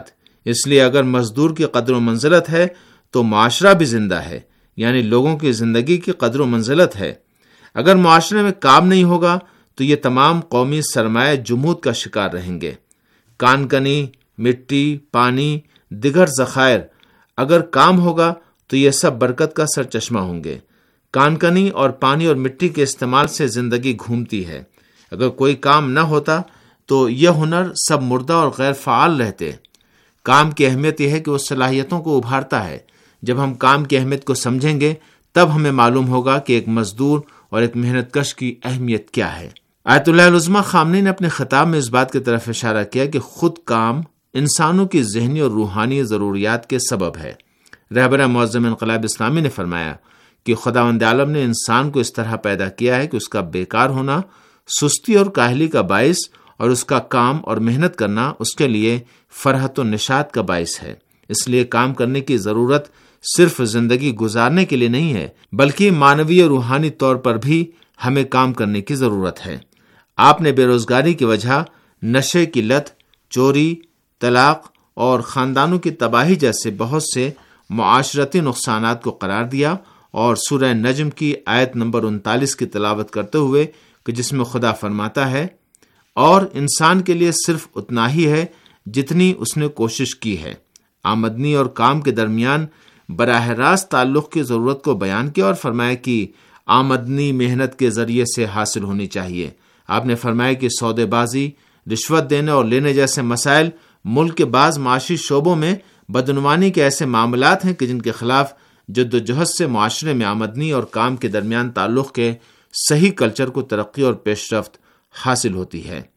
اس لیے اگر مزدور کی قدر و منزلت ہے تو معاشرہ بھی زندہ ہے، یعنی لوگوں کی زندگی کی قدر و منزلت ہے۔ اگر معاشرے میں کام نہیں ہوگا تو یہ تمام قومی سرمایہ جمود کا شکار رہیں گے۔ کان کنی، مٹی، پانی، دیگر ذخائر، اگر کام ہوگا تو یہ سب برکت کا سرچشمہ ہوں گے۔ کان کنی اور پانی اور مٹی کے استعمال سے زندگی گھومتی ہے۔ اگر کوئی کام نہ ہوتا تو یہ ہنر سب مردہ اور غیر فعال رہتے۔ کام کی اہمیت یہ ہے کہ وہ صلاحیتوں کو ابھارتا ہے۔ جب ہم کام کی اہمیت کو سمجھیں گے تب ہمیں معلوم ہوگا کہ ایک مزدور اور ایک محنت کش کی اہمیت کیا ہے۔ آیت اللہ العظمیٰ خامنہ نے اپنے خطاب میں اس بات کی طرف اشارہ کیا کہ خود کام انسانوں کی ذہنی اور روحانی ضروریات کے سبب ہے۔ رہبر معظم انقلاب اسلامی نے فرمایا کہ خداوند عالم نے انسان کو اس طرح پیدا کیا ہے کہ اس کا بیکار ہونا سستی اور کاہلی کا باعث اور اس کا کام اور محنت کرنا اس کے لیے فرحت و نشاط کا باعث ہے۔ اس لیے کام کرنے کی ضرورت صرف زندگی گزارنے کے لیے نہیں ہے، بلکہ معنوی اور روحانی طور پر بھی ہمیں کام کرنے کی ضرورت ہے۔ آپ نے بے روزگاری کی وجہ نشے کی لت، چوری، طلاق اور خاندانوں کی تباہی جیسے بہت سے معاشرتی نقصانات کو قرار دیا اور سورہ نجم کی آیت نمبر انتالیس کی تلاوت کرتے ہوئے کہ جس میں خدا فرماتا ہے، اور انسان کے لیے صرف اتنا ہی ہے جتنی اس نے کوشش کی ہے۔ آمدنی اور کام کے درمیان براہ راست تعلق کی ضرورت کو بیان کیا اور فرمایا کہ آمدنی محنت کے ذریعے سے حاصل ہونی چاہیے۔ آپ نے فرمایا کہ سودے بازی، رشوت دینے اور لینے جیسے مسائل ملک کے بعض معاشی شعبوں میں بدعنوانی کے ایسے معاملات ہیں کہ جن کے خلاف جد و جہد سے معاشرے میں آمدنی اور کام کے درمیان تعلق کے صحیح کلچر کو ترقی اور پیش رفت حاصل ہوتی ہے۔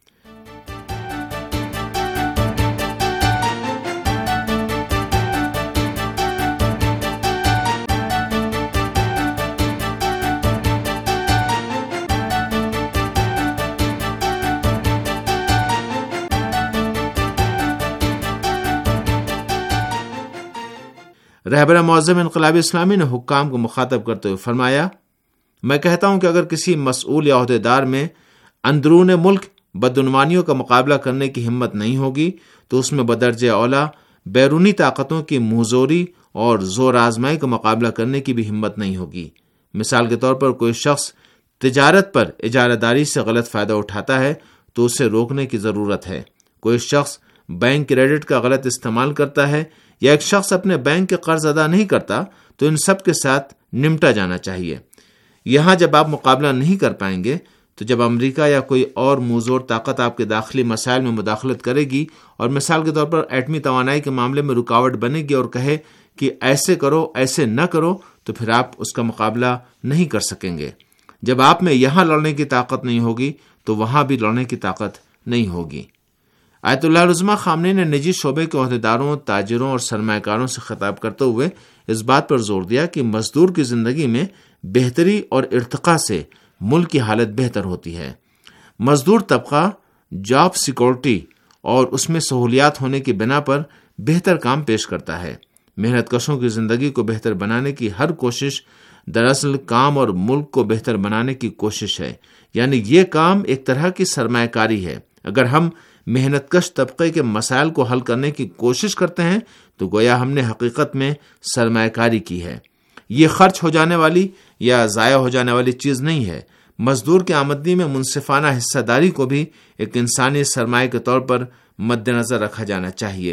رہبر معظم انقلاب اسلامی نے حکام کو مخاطب کرتے ہوئے فرمایا، میں کہتا ہوں کہ اگر کسی مسئول یا عہدیدار میں اندرون ملک بدعنوانیوں کا مقابلہ کرنے کی ہمت نہیں ہوگی تو اس میں بدرجہ اولا بیرونی طاقتوں کی منہزوری اور زور آزمائی کا مقابلہ کرنے کی بھی ہمت نہیں ہوگی۔ مثال کے طور پر کوئی شخص تجارت پر اجارہ داری سے غلط فائدہ اٹھاتا ہے تو اسے روکنے کی ضرورت ہے۔ کوئی شخص بینک کریڈٹ کا غلط استعمال کرتا ہے یا ایک شخص اپنے بینک کے قرض ادا نہیں کرتا تو ان سب کے ساتھ نمٹا جانا چاہیے۔ یہاں جب آپ مقابلہ نہیں کر پائیں گے تو جب امریکہ یا کوئی اور موزور طاقت آپ کے داخلی مسائل میں مداخلت کرے گی اور مثال کے طور پر ایٹمی توانائی کے معاملے میں رکاوٹ بنے گی اور کہے کہ ایسے کرو ایسے نہ کرو تو پھر آپ اس کا مقابلہ نہیں کر سکیں گے۔ جب آپ میں یہاں لڑنے کی طاقت نہیں ہوگی تو وہاں بھی لڑنے کی طاقت نہیں ہوگی۔ آیت اللہ العظمیٰ خامنہ نے نجی شعبے کے عہدیداروں، تاجروں اور سرمایہ کاروں سے خطاب کرتے ہوئے اس بات پر زور دیا کہ مزدور کی زندگی میں بہتری اور ارتقاء سے ملک کی حالت بہتر ہوتی ہے۔ مزدور طبقہ جاب سیکورٹی اور اس میں سہولیات ہونے کی بنا پر بہتر کام پیش کرتا ہے۔ محنت کشوں کی زندگی کو بہتر بنانے کی ہر کوشش دراصل کام اور ملک کو بہتر بنانے کی کوشش ہے، یعنی یہ کام ایک طرح کی سرمایہ کاری ہے۔ اگر ہم محنت کش طبقے کے مسائل کو حل کرنے کی کوشش کرتے ہیں تو گویا ہم نے حقیقت میں سرمایہ کاری کی ہے۔ یہ خرچ ہو جانے والی یا ضائع ہو جانے والی چیز نہیں ہے۔ مزدور کی آمدنی میں منصفانہ حصہ داری کو بھی ایک انسانی سرمایہ کے طور پر مد نظر رکھا جانا چاہیے۔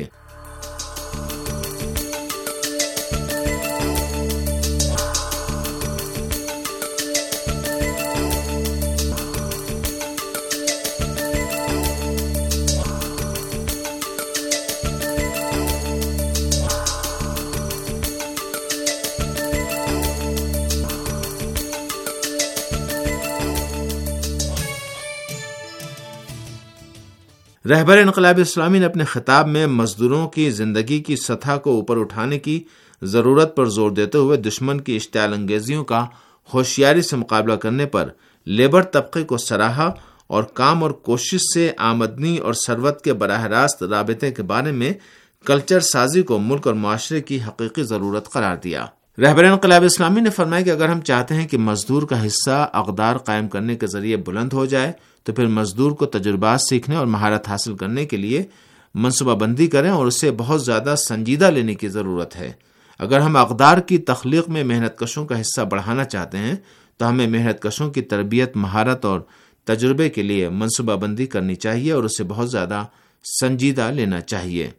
رہبر انقلاب اسلامی نے اپنے خطاب میں مزدوروں کی زندگی کی سطح کو اوپر اٹھانے کی ضرورت پر زور دیتے ہوئے دشمن کی اشتعال انگیزیوں کا ہوشیاری سے مقابلہ کرنے پر لیبر طبقے کو سراہا اور کام اور کوشش سے آمدنی اور ثروت کے براہ راست رابطے کے بارے میں کلچر سازی کو ملک اور معاشرے کی حقیقی ضرورت قرار دیا۔ رہبر انقلاب اسلامی نے فرمایا کہ اگر ہم چاہتے ہیں کہ مزدور کا حصہ اقدار قائم کرنے کے ذریعے بلند ہو جائے تو پھر مزدور کو تجربات سیکھنے اور مہارت حاصل کرنے کے لیے منصوبہ بندی کریں اور اسے بہت زیادہ سنجیدہ لینے کی ضرورت ہے۔ اگر ہم اقدار کی تخلیق میں محنت کشوں کا حصہ بڑھانا چاہتے ہیں تو ہمیں محنت کشوں کی تربیت، مہارت اور تجربے کے لیے منصوبہ بندی کرنی چاہیے اور اسے بہت زیادہ سنجیدہ لینا چاہیے۔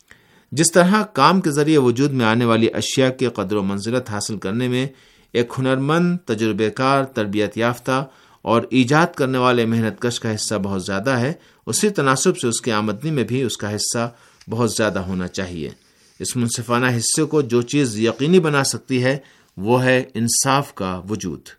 جس طرح کام کے ذریعے وجود میں آنے والی اشیاء کی قدر و منزلت حاصل کرنے میں ایک ہنرمند، تجربے کار، تربیت یافتہ اور ایجاد کرنے والے محنت کش کا حصہ بہت زیادہ ہے، اسی تناسب سے اس کی آمدنی میں بھی اس کا حصہ بہت زیادہ ہونا چاہیے۔ اس منصفانہ حصے کو جو چیز یقینی بنا سکتی ہے وہ ہے انصاف کا وجود۔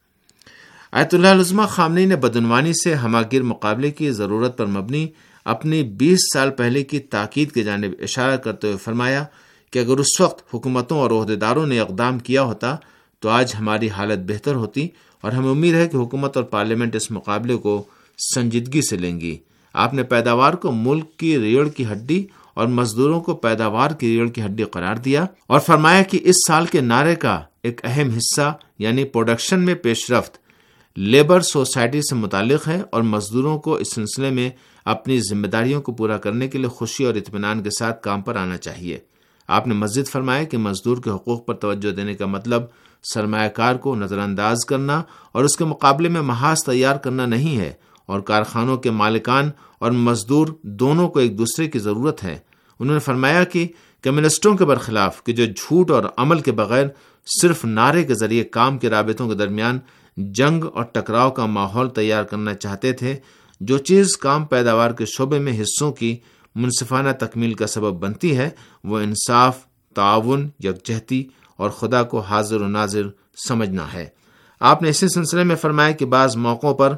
آیت اللہ العظمہ خامنئی نے بدعنوانی سے ہماگیر مقابلے کی ضرورت پر مبنی اپنی بیس سال پہلے کی تاکید کی جانب اشارہ کرتے ہوئے فرمایا کہ اگر اس وقت حکومتوں اور عہدیداروں نے اقدام کیا ہوتا تو آج ہماری حالت بہتر ہوتی، اور ہمیں امید ہے کہ حکومت اور پارلیمنٹ اس مقابلے کو سنجیدگی سے لیں گی۔ آپ نے پیداوار کو ملک کی ریڑھ کی ہڈی اور مزدوروں کو پیداوار کی ریڑھ کی ہڈی قرار دیا اور فرمایا کہ اس سال کے نعرے کا ایک اہم حصہ یعنی پروڈکشن میں پیش رفت لیبر سوسائٹی سے متعلق ہے، اور مزدوروں کو اس سلسلے میں اپنی ذمہ داریوں کو پورا کرنے کے لیے خوشی اور اطمینان کے ساتھ کام پر آنا چاہیے۔ آپ نے مزید فرمایا کہ مزدور کے حقوق پر توجہ دینے کا مطلب سرمایہ کار کو نظر انداز کرنا اور اس کے مقابلے میں محاذ تیار کرنا نہیں ہے، اور کارخانوں کے مالکان اور مزدور دونوں کو ایک دوسرے کی ضرورت ہے۔ انہوں نے فرمایا کہ کمیونسٹوں کے برخلاف کہ جو جھوٹ اور عمل کے بغیر صرف نعرے کے ذریعے کام کے رابطوں کے درمیان جنگ اور ٹکراؤ کا ماحول تیار کرنا چاہتے تھے، جو چیز کام پیداوار کے شعبے میں حصوں کی منصفانہ تکمیل کا سبب بنتی ہے وہ انصاف، تعاون، یکجہتی اور خدا کو حاضر و ناظر سمجھنا ہے۔ آپ نے اسی سلسلے میں فرمایا کہ بعض موقعوں پر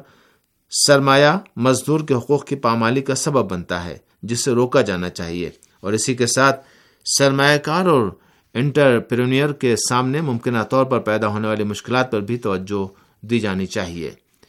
سرمایہ مزدور کے حقوق کی پامالی کا سبب بنتا ہے جسے روکا جانا چاہیے، اور اسی کے ساتھ سرمایہ کار اور انٹرپرینیور کے سامنے ممکنہ طور پر پیدا ہونے والی مشکلات پر بھی توجہ دی جانی چاہیے۔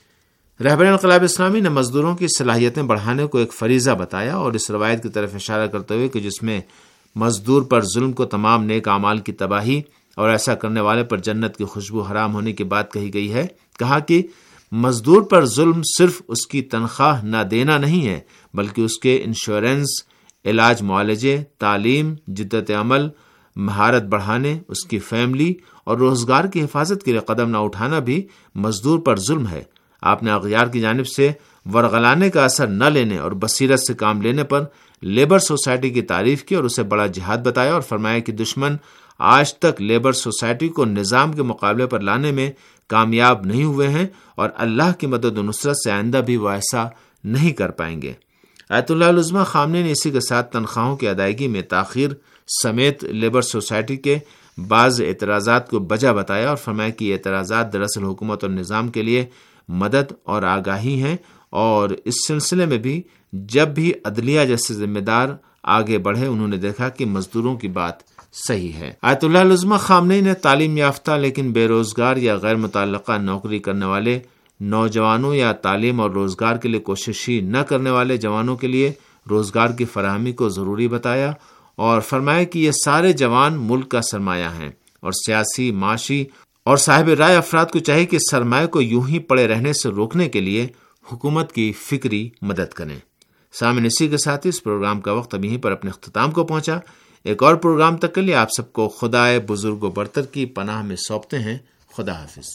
رہبر انقلاب اسلامی نے مزدوروں کی صلاحیتیں بڑھانے کو ایک فریضہ بتایا اور اس روایت کی طرف اشارہ کرتے ہوئے کہ جس میں مزدور پر ظلم کو تمام نیک اعمال کی تباہی اور ایسا کرنے والے پر جنت کی خوشبو حرام ہونے کی بات کہی گئی ہے، کہا کہ مزدور پر ظلم صرف اس کی تنخواہ نہ دینا نہیں ہے بلکہ اس کے انشورنس، علاج معالجے، تعلیم، جدت عمل، مہارت بڑھانے، اس کی فیملی اور روزگار کی حفاظت کے لیے قدم نہ اٹھانا بھی مزدور پر ظلم ہے۔ آپ نے اغیار کی جانب سے ورغلانے کا اثر نہ لینے اور بصیرت سے کام لینے پر لیبر سوسائٹی کی تعریف کی اور اسے بڑا جہاد بتایا، اور فرمایا کہ دشمن آج تک لیبر سوسائٹی کو نظام کے مقابلے پر لانے میں کامیاب نہیں ہوئے ہیں، اور اللہ کی مدد و نصرت سے آئندہ بھی وہ ایسا نہیں کر پائیں گے۔ آیت اللہ العظمہ خامنئی نے اسی کے ساتھ تنخواہوں کی ادائیگی میں تاخیر سمیت لیبر سوسائٹی کے بعض اعتراضات کو بجا بتایا اور فرمایا کہ یہ اعتراضات دراصل حکومت اور نظام کے لیے مدد اور آگاہی ہیں، اور اس سلسلے میں بھی جب بھی عدلیہ جیسے ذمہ دار آگے بڑھے انہوں نے دیکھا کہ مزدوروں کی بات صحیح ہے۔ آیت اللہ العظمہ خامنئی نے تعلیم یافتہ لیکن بے روزگار یا غیر متعلقہ نوکری کرنے والے نوجوانوں یا تعلیم اور روزگار کے لیے کوشش ہی نہ کرنے والے جوانوں کے لیے روزگار کی فراہمی کو ضروری بتایا اور فرمایا کہ یہ سارے جوان ملک کا سرمایہ ہیں، اور سیاسی، معاشی اور صاحب رائے افراد کو چاہیے کہ سرمایہ کو یوں ہی پڑے رہنے سے روکنے کے لیے حکومت کی فکری مدد کریں۔ سامعین، اسی کے ساتھ اس پروگرام کا وقت اب یہیں پر اپنے اختتام کو پہنچا۔ ایک اور پروگرام تک کے لیے آپ سب کو خدائے بزرگ و برتر کی پناہ میں سونپتے ہیں۔ خدا حافظ۔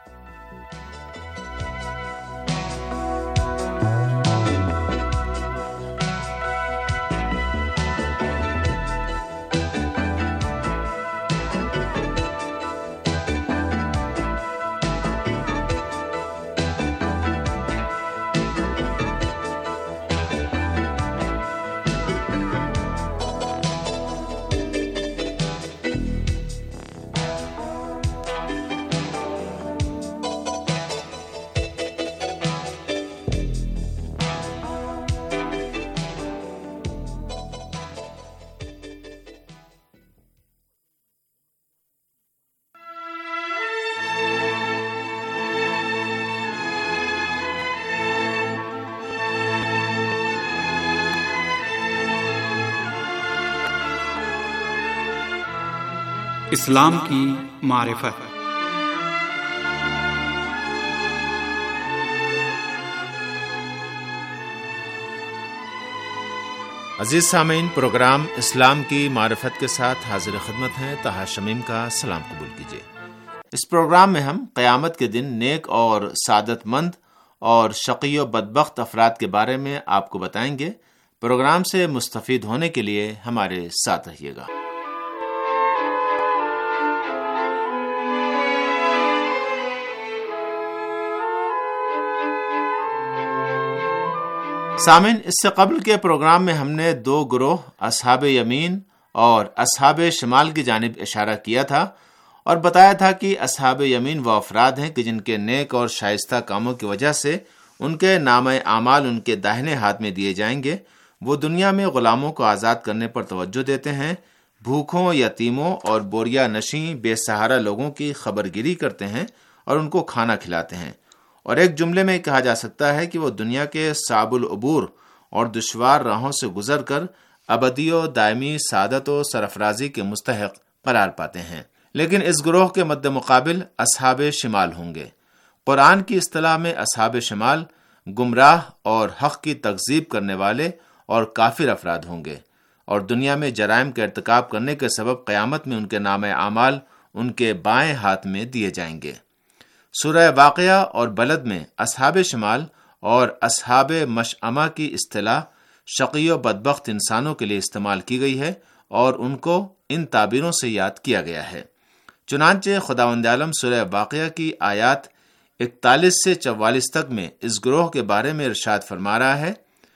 اسلام کی معرفت۔ عزیز سامعین، پروگرام اسلام کی معرفت کے ساتھ حاضر خدمت ہیں. طاہر شمیم کا سلام قبول کیجیے. اس پروگرام میں ہم قیامت کے دن نیک اور سعادت مند اور شقی و بدبخت افراد کے بارے میں آپ کو بتائیں گے. پروگرام سے مستفید ہونے کے لیے ہمارے ساتھ رہیے گا. سامعین، اس سے قبل کے پروگرام میں ہم نے دو گروہ اصحاب یمین اور اصحاب شمال کی جانب اشارہ کیا تھا اور بتایا تھا کہ اصحاب یمین وہ افراد ہیں کہ جن کے نیک اور شائستہ کاموں کی وجہ سے ان کے نام اعمال ان کے داہنے ہاتھ میں دیے جائیں گے. وہ دنیا میں غلاموں کو آزاد کرنے پر توجہ دیتے ہیں، بھوکھوں، یتیموں اور بوریا نشیں بے سہارا لوگوں کی خبر گیری کرتے ہیں اور ان کو کھانا کھلاتے ہیں. اور ایک جملے میں کہا جا سکتا ہے کہ وہ دنیا کے صعب العبور اور دشوار راہوں سے گزر کر ابدی و دائمی سعادت و سرفرازی کے مستحق قرار پاتے ہیں. لیکن اس گروہ کے مد مقابل اصحاب شمال ہوں گے. قرآن کی اصطلاح میں اصحاب شمال گمراہ اور حق کی تکذیب کرنے والے اور کافر افراد ہوں گے، اور دنیا میں جرائم کا ارتکاب کرنے کے سبب قیامت میں ان کے نام اعمال ان کے بائیں ہاتھ میں دیے جائیں گے. سورہ واقعہ اور بلد میں اصحاب شمال اور اصحاب مشأمہ کی اصطلاح شقی و بدبخت انسانوں کے لیے استعمال کی گئی ہے اور ان کو ان تعبیروں سے یاد کیا گیا ہے. چنانچہ خداوند عالم سورہ واقعہ کی آیات اکتالیس سے چوالیس تک میں اس گروہ کے بارے میں ارشاد فرما رہا ہے،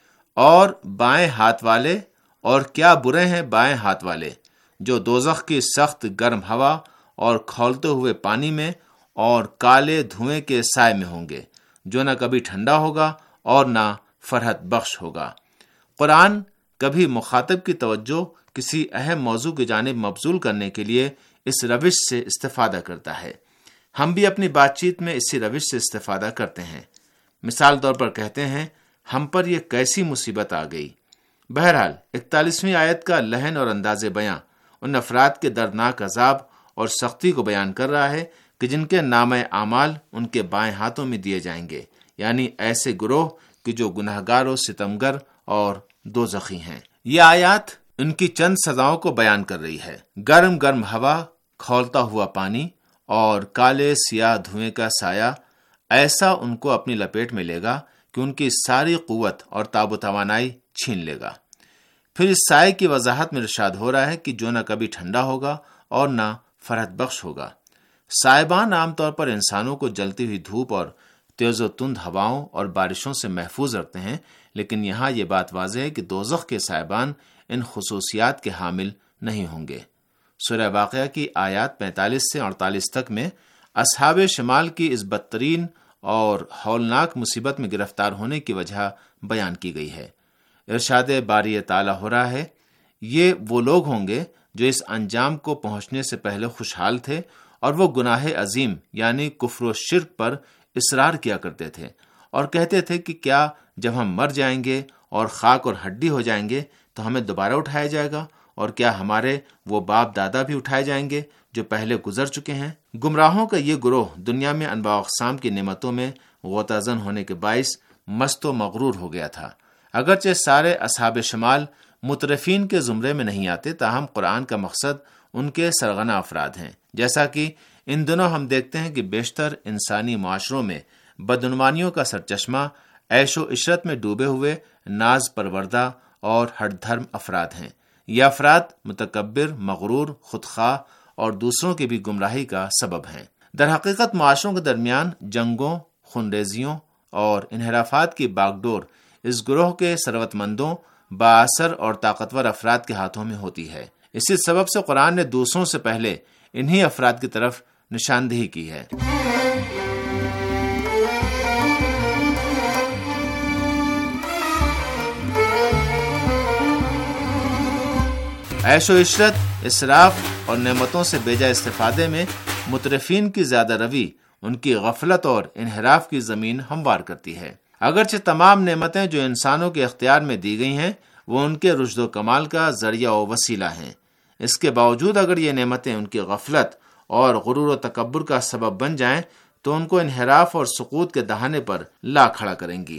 اور بائیں ہاتھ والے، اور کیا برے ہیں بائیں ہاتھ والے، جو دوزخ کی سخت گرم ہوا اور کھولتے ہوئے پانی میں اور کالے دھوئیں کے سائے میں ہوں گے، جو نہ کبھی ٹھنڈا ہوگا اور نہ فرحت بخش ہوگا. قرآن کبھی مخاطب کی توجہ کسی اہم موضوع کی جانب مبذول کرنے کے لیے اس روش سے استفادہ کرتا ہے. ہم بھی اپنی بات چیت میں اسی روش سے استفادہ کرتے ہیں. مثال طور پر کہتے ہیں، ہم پر یہ کیسی مصیبت آ گئی. بہرحال اکتالیسویں آیت کا لحن اور انداز بیاں ان افراد کے دردناک عذاب اور سختی کو بیان کر رہا ہے کہ جن کے نام اعمال ان کے بائیں ہاتھوں میں دیے جائیں گے، یعنی ایسے گروہ کہ جو گناہگار و ستمگر اور دوزخی ہیں. یہ آیات ان کی چند سزاؤں کو بیان کر رہی ہے. گرم گرم ہوا، کھولتا ہوا پانی اور کالے سیاہ دھوئیں کا سایہ ایسا ان کو اپنی لپیٹ میں لے گا کہ ان کی ساری قوت اور تاب و توانائی چھین لے گا. پھر اس سائے کی وضاحت میں ارشاد ہو رہا ہے کہ جو نہ کبھی ٹھنڈا ہوگا اور نہ فرحت بخش ہوگا. سائبان عام طور پر انسانوں کو جلتی ہوئی دھوپ اور تیز و تند ہواؤں اور بارشوں سے محفوظ رکھتے ہیں، لیکن یہاں یہ بات واضح ہے کہ دوزخ کے سائبان ان خصوصیات کے حامل نہیں ہوں گے. سورہ واقعہ کی آیات پینتالیس سے اڑتالیس تک میں اصحاب شمال کی اس بدترین اور ہولناک مصیبت میں گرفتار ہونے کی وجہ بیان کی گئی ہے. ارشاد باری تعالیٰ ہو رہا ہے، یہ وہ لوگ ہوں گے جو اس انجام کو پہنچنے سے پہلے خوشحال تھے اور وہ گناہ عظیم یعنی کفر و شرک پر اصرار کیا کرتے تھے اور کہتے تھے کہ کیا جب ہم مر جائیں گے اور خاک اور ہڈی ہو جائیں گے تو ہمیں دوبارہ اٹھایا جائے گا، اور کیا ہمارے وہ باپ دادا بھی اٹھائے جائیں گے جو پہلے گزر چکے ہیں. گمراہوں کا یہ گروہ دنیا میں انواع اقسام کی نعمتوں میں غوطہ زن ہونے کے باعث مست و مغرور ہو گیا تھا. اگرچہ سارے اصحاب شمال مترفین کے زمرے میں نہیں آتے، تاہم قرآن کا مقصد ان کے سرغنہ افراد ہیں. جیسا کہ ان دنوں ہم دیکھتے ہیں کہ بیشتر انسانی معاشروں میں بدعنوانیوں کا سرچشمہ عیش و عشرت میں ڈوبے ہوئے ناز پروردہ اور ہٹ دھرم افراد ہیں. یہ افراد متکبر، مغرور، خودخواہ اور دوسروں کی بھی گمراہی کا سبب ہیں. در حقیقت معاشروں کے درمیان جنگوں، خونریزیوں اور انحرافات کی باغ ڈور اس گروہ کے ثروت مندوں، بااثر اور طاقتور افراد کے ہاتھوں میں ہوتی ہے. اسی سبب سے قرآن نے دوسروں سے پہلے انہی افراد کی طرف نشاندہی کی ہے. عیش و عشرت، اسراف اور نعمتوں سے بیجا استفادے میں مترفین کی زیادہ روی ان کی غفلت اور انحراف کی زمین ہموار کرتی ہے. اگرچہ تمام نعمتیں جو انسانوں کے اختیار میں دی گئی ہیں وہ ان کے رشد و کمال کا ذریعہ و وسیلہ ہیں، اس کے باوجود اگر یہ نعمتیں ان کی غفلت اور غرور و تکبر کا سبب بن جائیں تو ان کو انحراف اور سقوط کے دہانے پر لا کھڑا کریں گی.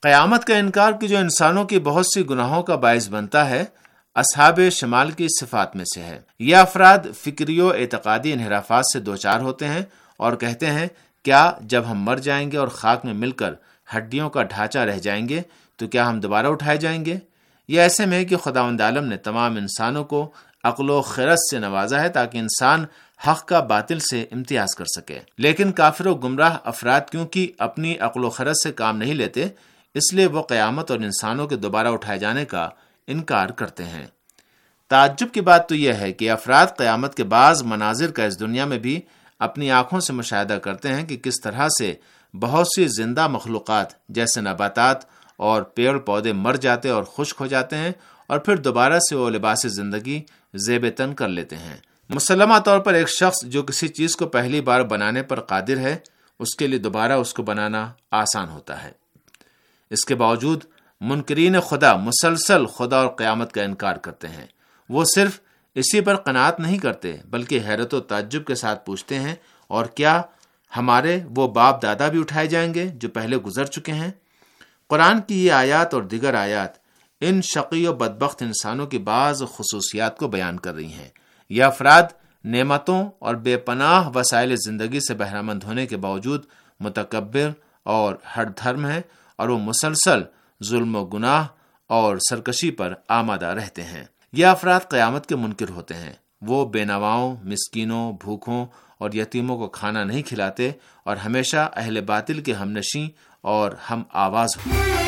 قیامت کا انکار کہ جو انسانوں کی بہت سی گناہوں کا باعث بنتا ہے، اصحاب شمال کی صفات میں سے ہے۔ یہ افراد فکری و اعتقادی انحرافات سے دوچار ہوتے ہیں اور کہتے ہیں کیا جب ہم مر جائیں گے اور خاک میں مل کر ہڈیوں کا ڈھانچہ رہ جائیں گے تو کیا ہم دوبارہ اٹھائے جائیں گے؟ یہ ایسے میں ہے کہ خداوند عالم نے تمام انسانوں کو عقل و خرد سے نوازا ہے تاکہ انسان حق کا باطل سے امتیاز کر سکے، لیکن کافر و گمراہ افراد کیونکہ اپنی عقل و خرد سے کام نہیں لیتے، اس لیے وہ قیامت اور انسانوں کے دوبارہ اٹھائے جانے کا انکار کرتے ہیں۔ تعجب کی بات تو یہ ہے کہ افراد قیامت کے بعض مناظر کا اس دنیا میں بھی اپنی آنکھوں سے مشاہدہ کرتے ہیں کہ کس طرح سے بہت سی زندہ مخلوقات جیسے نباتات اور پیڑ پودے مر جاتے اور خشک ہو جاتے ہیں اور پھر دوبارہ سے وہ لباس زندگی زیب تن کر لیتے ہیں۔ مسلمہ طور پر ایک شخص جو کسی چیز کو پہلی بار بنانے پر قادر ہے، اس کے لیے دوبارہ اس کو بنانا آسان ہوتا ہے۔ اس کے باوجود منکرین خدا مسلسل خدا اور قیامت کا انکار کرتے ہیں۔ وہ صرف اسی پر قناعت نہیں کرتے بلکہ حیرت و تعجب کے ساتھ پوچھتے ہیں، اور کیا ہمارے وہ باپ دادا بھی اٹھائے جائیں گے جو پہلے گزر چکے ہیں؟ قرآن کی یہ آیات اور دیگر آیات ان شقی و بدبخت انسانوں کی بعض خصوصیات کو بیان کر رہی ہیں۔ یہ افراد نعمتوں اور بے پناہ وسائل زندگی سے بہرہ مند ہونے کے باوجود متکبر اور ہٹ دھرم ہیں، اور وہ مسلسل ظلم و گناہ اور سرکشی پر آمادہ رہتے ہیں۔ یہ افراد قیامت کے منکر ہوتے ہیں۔ وہ بے نواؤں، مسکینوں، بھوکھوں اور یتیموں کو کھانا نہیں کھلاتے اور ہمیشہ اہل باطل کے ہمنشیں اور ہم آواز ہوتے ہیں۔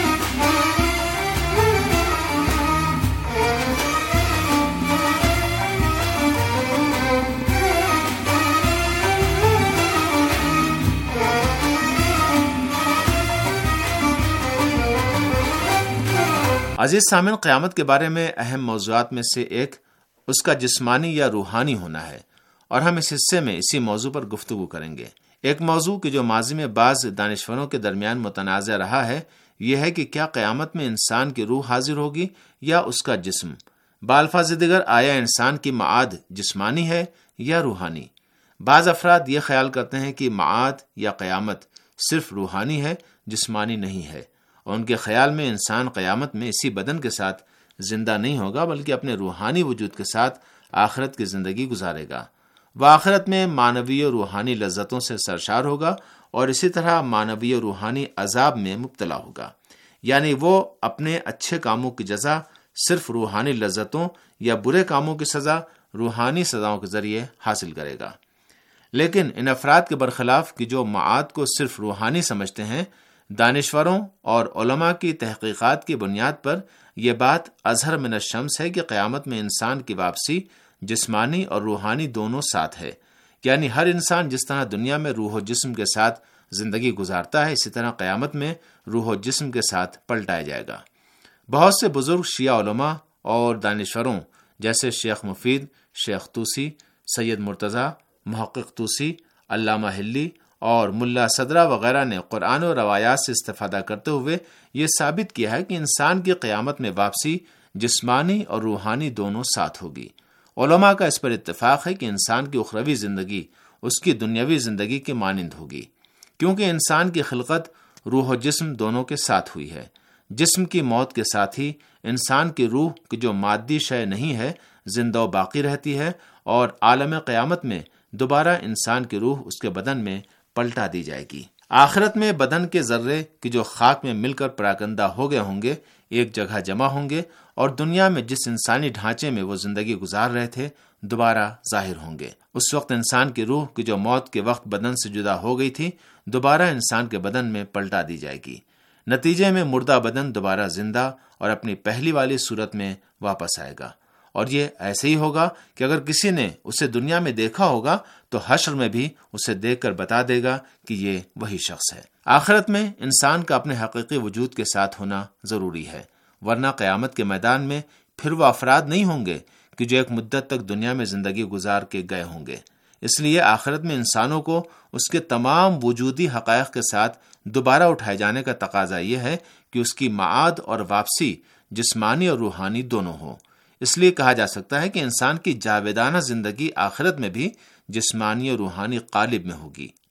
عزیز سامعین، قیامت کے بارے میں اہم موضوعات میں سے ایک اس کا جسمانی یا روحانی ہونا ہے، اور ہم اس حصے میں اسی موضوع پر گفتگو کریں گے۔ ایک موضوع کہ جو ماضی میں بعض دانشوروں کے درمیان متنازع رہا ہے، یہ ہے کہ کیا قیامت میں انسان کی روح حاضر ہوگی یا اس کا جسم؟ بالفاظ دیگر، آیا انسان کی معاد جسمانی ہے یا روحانی؟ بعض افراد یہ خیال کرتے ہیں کہ معاد یا قیامت صرف روحانی ہے، جسمانی نہیں ہے، اور ان کے خیال میں انسان قیامت میں اسی بدن کے ساتھ زندہ نہیں ہوگا بلکہ اپنے روحانی وجود کے ساتھ آخرت کی زندگی گزارے گا۔ وہ آخرت میں معنوی و روحانی لذتوں سے سرشار ہوگا اور اسی طرح معنوی و روحانی عذاب میں مبتلا ہوگا، یعنی وہ اپنے اچھے کاموں کی جزا صرف روحانی لذتوں یا برے کاموں کی سزا روحانی سزاؤں کے ذریعے حاصل کرے گا۔ لیکن ان افراد کے برخلاف کہ جو معاد کو صرف روحانی سمجھتے ہیں، دانشوروں اور علماء کی تحقیقات کی بنیاد پر یہ بات اظہر من الشمس ہے کہ قیامت میں انسان کی واپسی جسمانی اور روحانی دونوں ساتھ ہے، یعنی ہر انسان جس طرح دنیا میں روح و جسم کے ساتھ زندگی گزارتا ہے، اسی طرح قیامت میں روح و جسم کے ساتھ پلٹایا جائے گا۔ بہت سے بزرگ شیعہ علماء اور دانشوروں جیسے شیخ مفید، شیخ توسی، سید مرتضیٰ، محقق توسی، علامہ ہلی اور ملا صدرہ وغیرہ نے قرآن و روایات سے استفادہ کرتے ہوئے یہ ثابت کیا ہے کہ انسان کی قیامت میں واپسی جسمانی اور روحانی دونوں ساتھ ہوگی۔ علماء کا اس پر اتفاق ہے کہ انسان کی اخروی زندگی اس کی دنیاوی زندگی کے مانند ہوگی، کیونکہ انسان کی خلقت روح و جسم دونوں کے ساتھ ہوئی ہے۔ جسم کی موت کے ساتھ ہی انسان کی روح کی جو مادی شے نہیں ہے زندہ و باقی رہتی ہے، اور عالم قیامت میں دوبارہ انسان کی روح اس کے بدن میں پلٹا دی جائے گی۔ آخرت میں بدن کے ذرے کی جو خاک میں مل کر پراکندہ ہو گئے ہوں گے ایک جگہ جمع ہوں گے، اور دنیا میں جس انسانی ڈھانچے میں وہ زندگی گزار رہے تھے دوبارہ ظاہر ہوں گے۔ اس وقت انسان کی روح کی جو موت کے وقت بدن سے جدا ہو گئی تھی دوبارہ انسان کے بدن میں پلٹا دی جائے گی۔ نتیجے میں مردہ بدن دوبارہ زندہ اور اپنی پہلی والی صورت میں واپس آئے گا، اور یہ ایسے ہی ہوگا کہ اگر کسی نے اسے دنیا میں دیکھا ہوگا تو حشر میں بھی اسے دیکھ کر بتا دے گا کہ یہ وہی شخص ہے۔ آخرت میں انسان کا اپنے حقیقی وجود کے ساتھ ہونا ضروری ہے، ورنہ قیامت کے میدان میں پھر وہ افراد نہیں ہوں گے کہ جو ایک مدت تک دنیا میں زندگی گزار کے گئے ہوں گے۔ اس لیے آخرت میں انسانوں کو اس کے تمام وجودی حقائق کے ساتھ دوبارہ اٹھائے جانے کا تقاضا یہ ہے کہ اس کی معاد اور واپسی جسمانی اور روحانی دونوں ہو۔ اس لیے کہا جا سکتا ہے کہ انسان کی جاویدانہ زندگی آخرت میں بھی جسمانی اور روحانی قالب میں ہوگی۔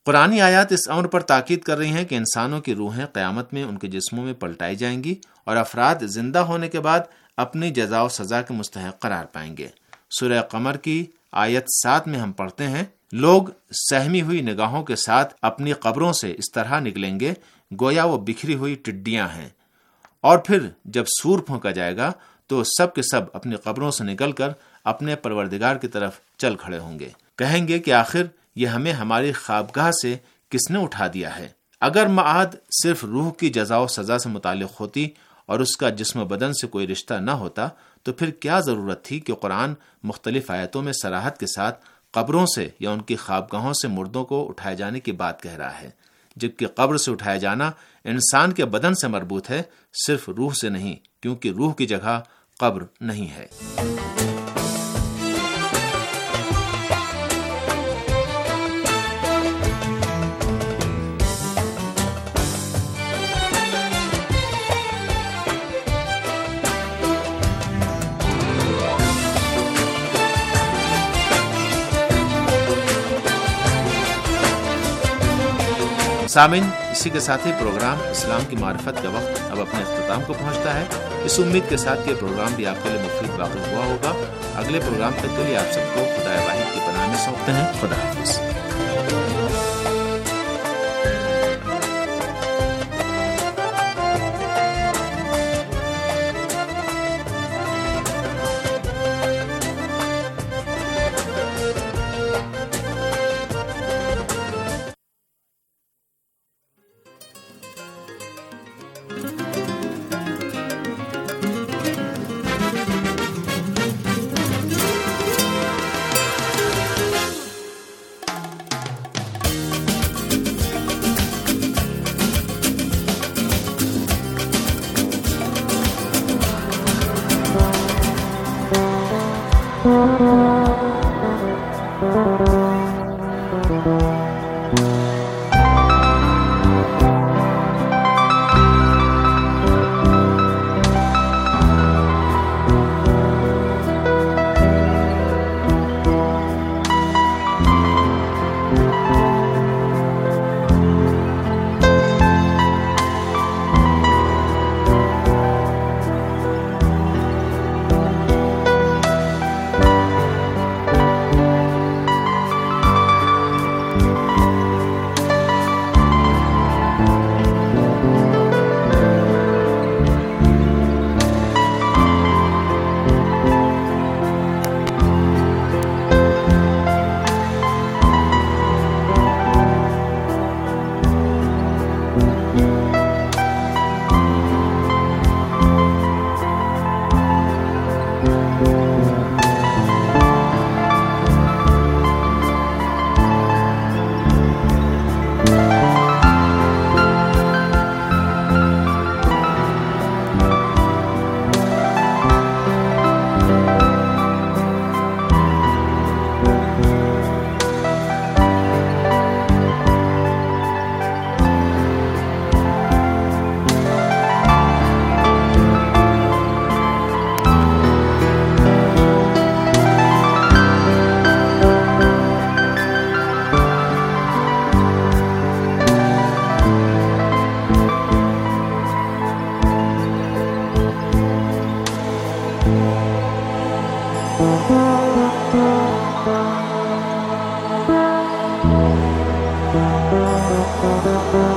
قرآنی آیات اس امر پر تاکید کر رہی ہیں کہ انسانوں کی روحیں قیامت میں ان کے جسموں میں پلٹائی جائیں گی اور افراد زندہ ہونے کے بعد اپنی جزا و سزا کے مستحق قرار پائیں گے۔ سورہ قمر کی آیت سات میں ہم پڑھتے ہیں، لوگ سہمی ہوئی نگاہوں کے ساتھ اپنی قبروں سے اس طرح نکلیں گے گویا وہ بکھری ہوئی ٹڈیاں ہیں، اور پھر جب سور پھونکا جائے گا تو سب کے سب اپنی قبروں سے نکل کر اپنے پروردگار کی طرف چل کھڑے ہوں گے، کہیں گے کہ آخر یہ ہمیں ہماری خوابگاہ سے کس نے اٹھا دیا ہے۔ اگر معاد صرف روح کی جزا و سزا سے متعلق ہوتی اور اس کا جسم و بدن سے کوئی رشتہ نہ ہوتا تو پھر کیا ضرورت تھی کہ قرآن مختلف آیتوں میں صراحت کے ساتھ قبروں سے یا ان کی خوابگاہوں سے مردوں کو اٹھائے جانے کی بات کہہ رہا ہے، جبکہ قبر سے اٹھایا جانا انسان کے بدن سے مربوط ہے، صرف روح سے نہیں، کیونکہ روح کی جگہ قبر نہیں ہے۔ سامعین، اسی کے ساتھ ہی پروگرام اسلام کی معرفت کا وقت اب اپنے اختتام کو پہنچتا ہے۔ اس امید کے ساتھ کہ پروگرام بھی آپ کے لیے مفید واقع ہوا ہوگا۔ اگلے پروگرام تک کے لیے آپ سب کو خدا واحد کی پناہ میں سونپتے ہیں۔ خدا حافظ۔ Thank you.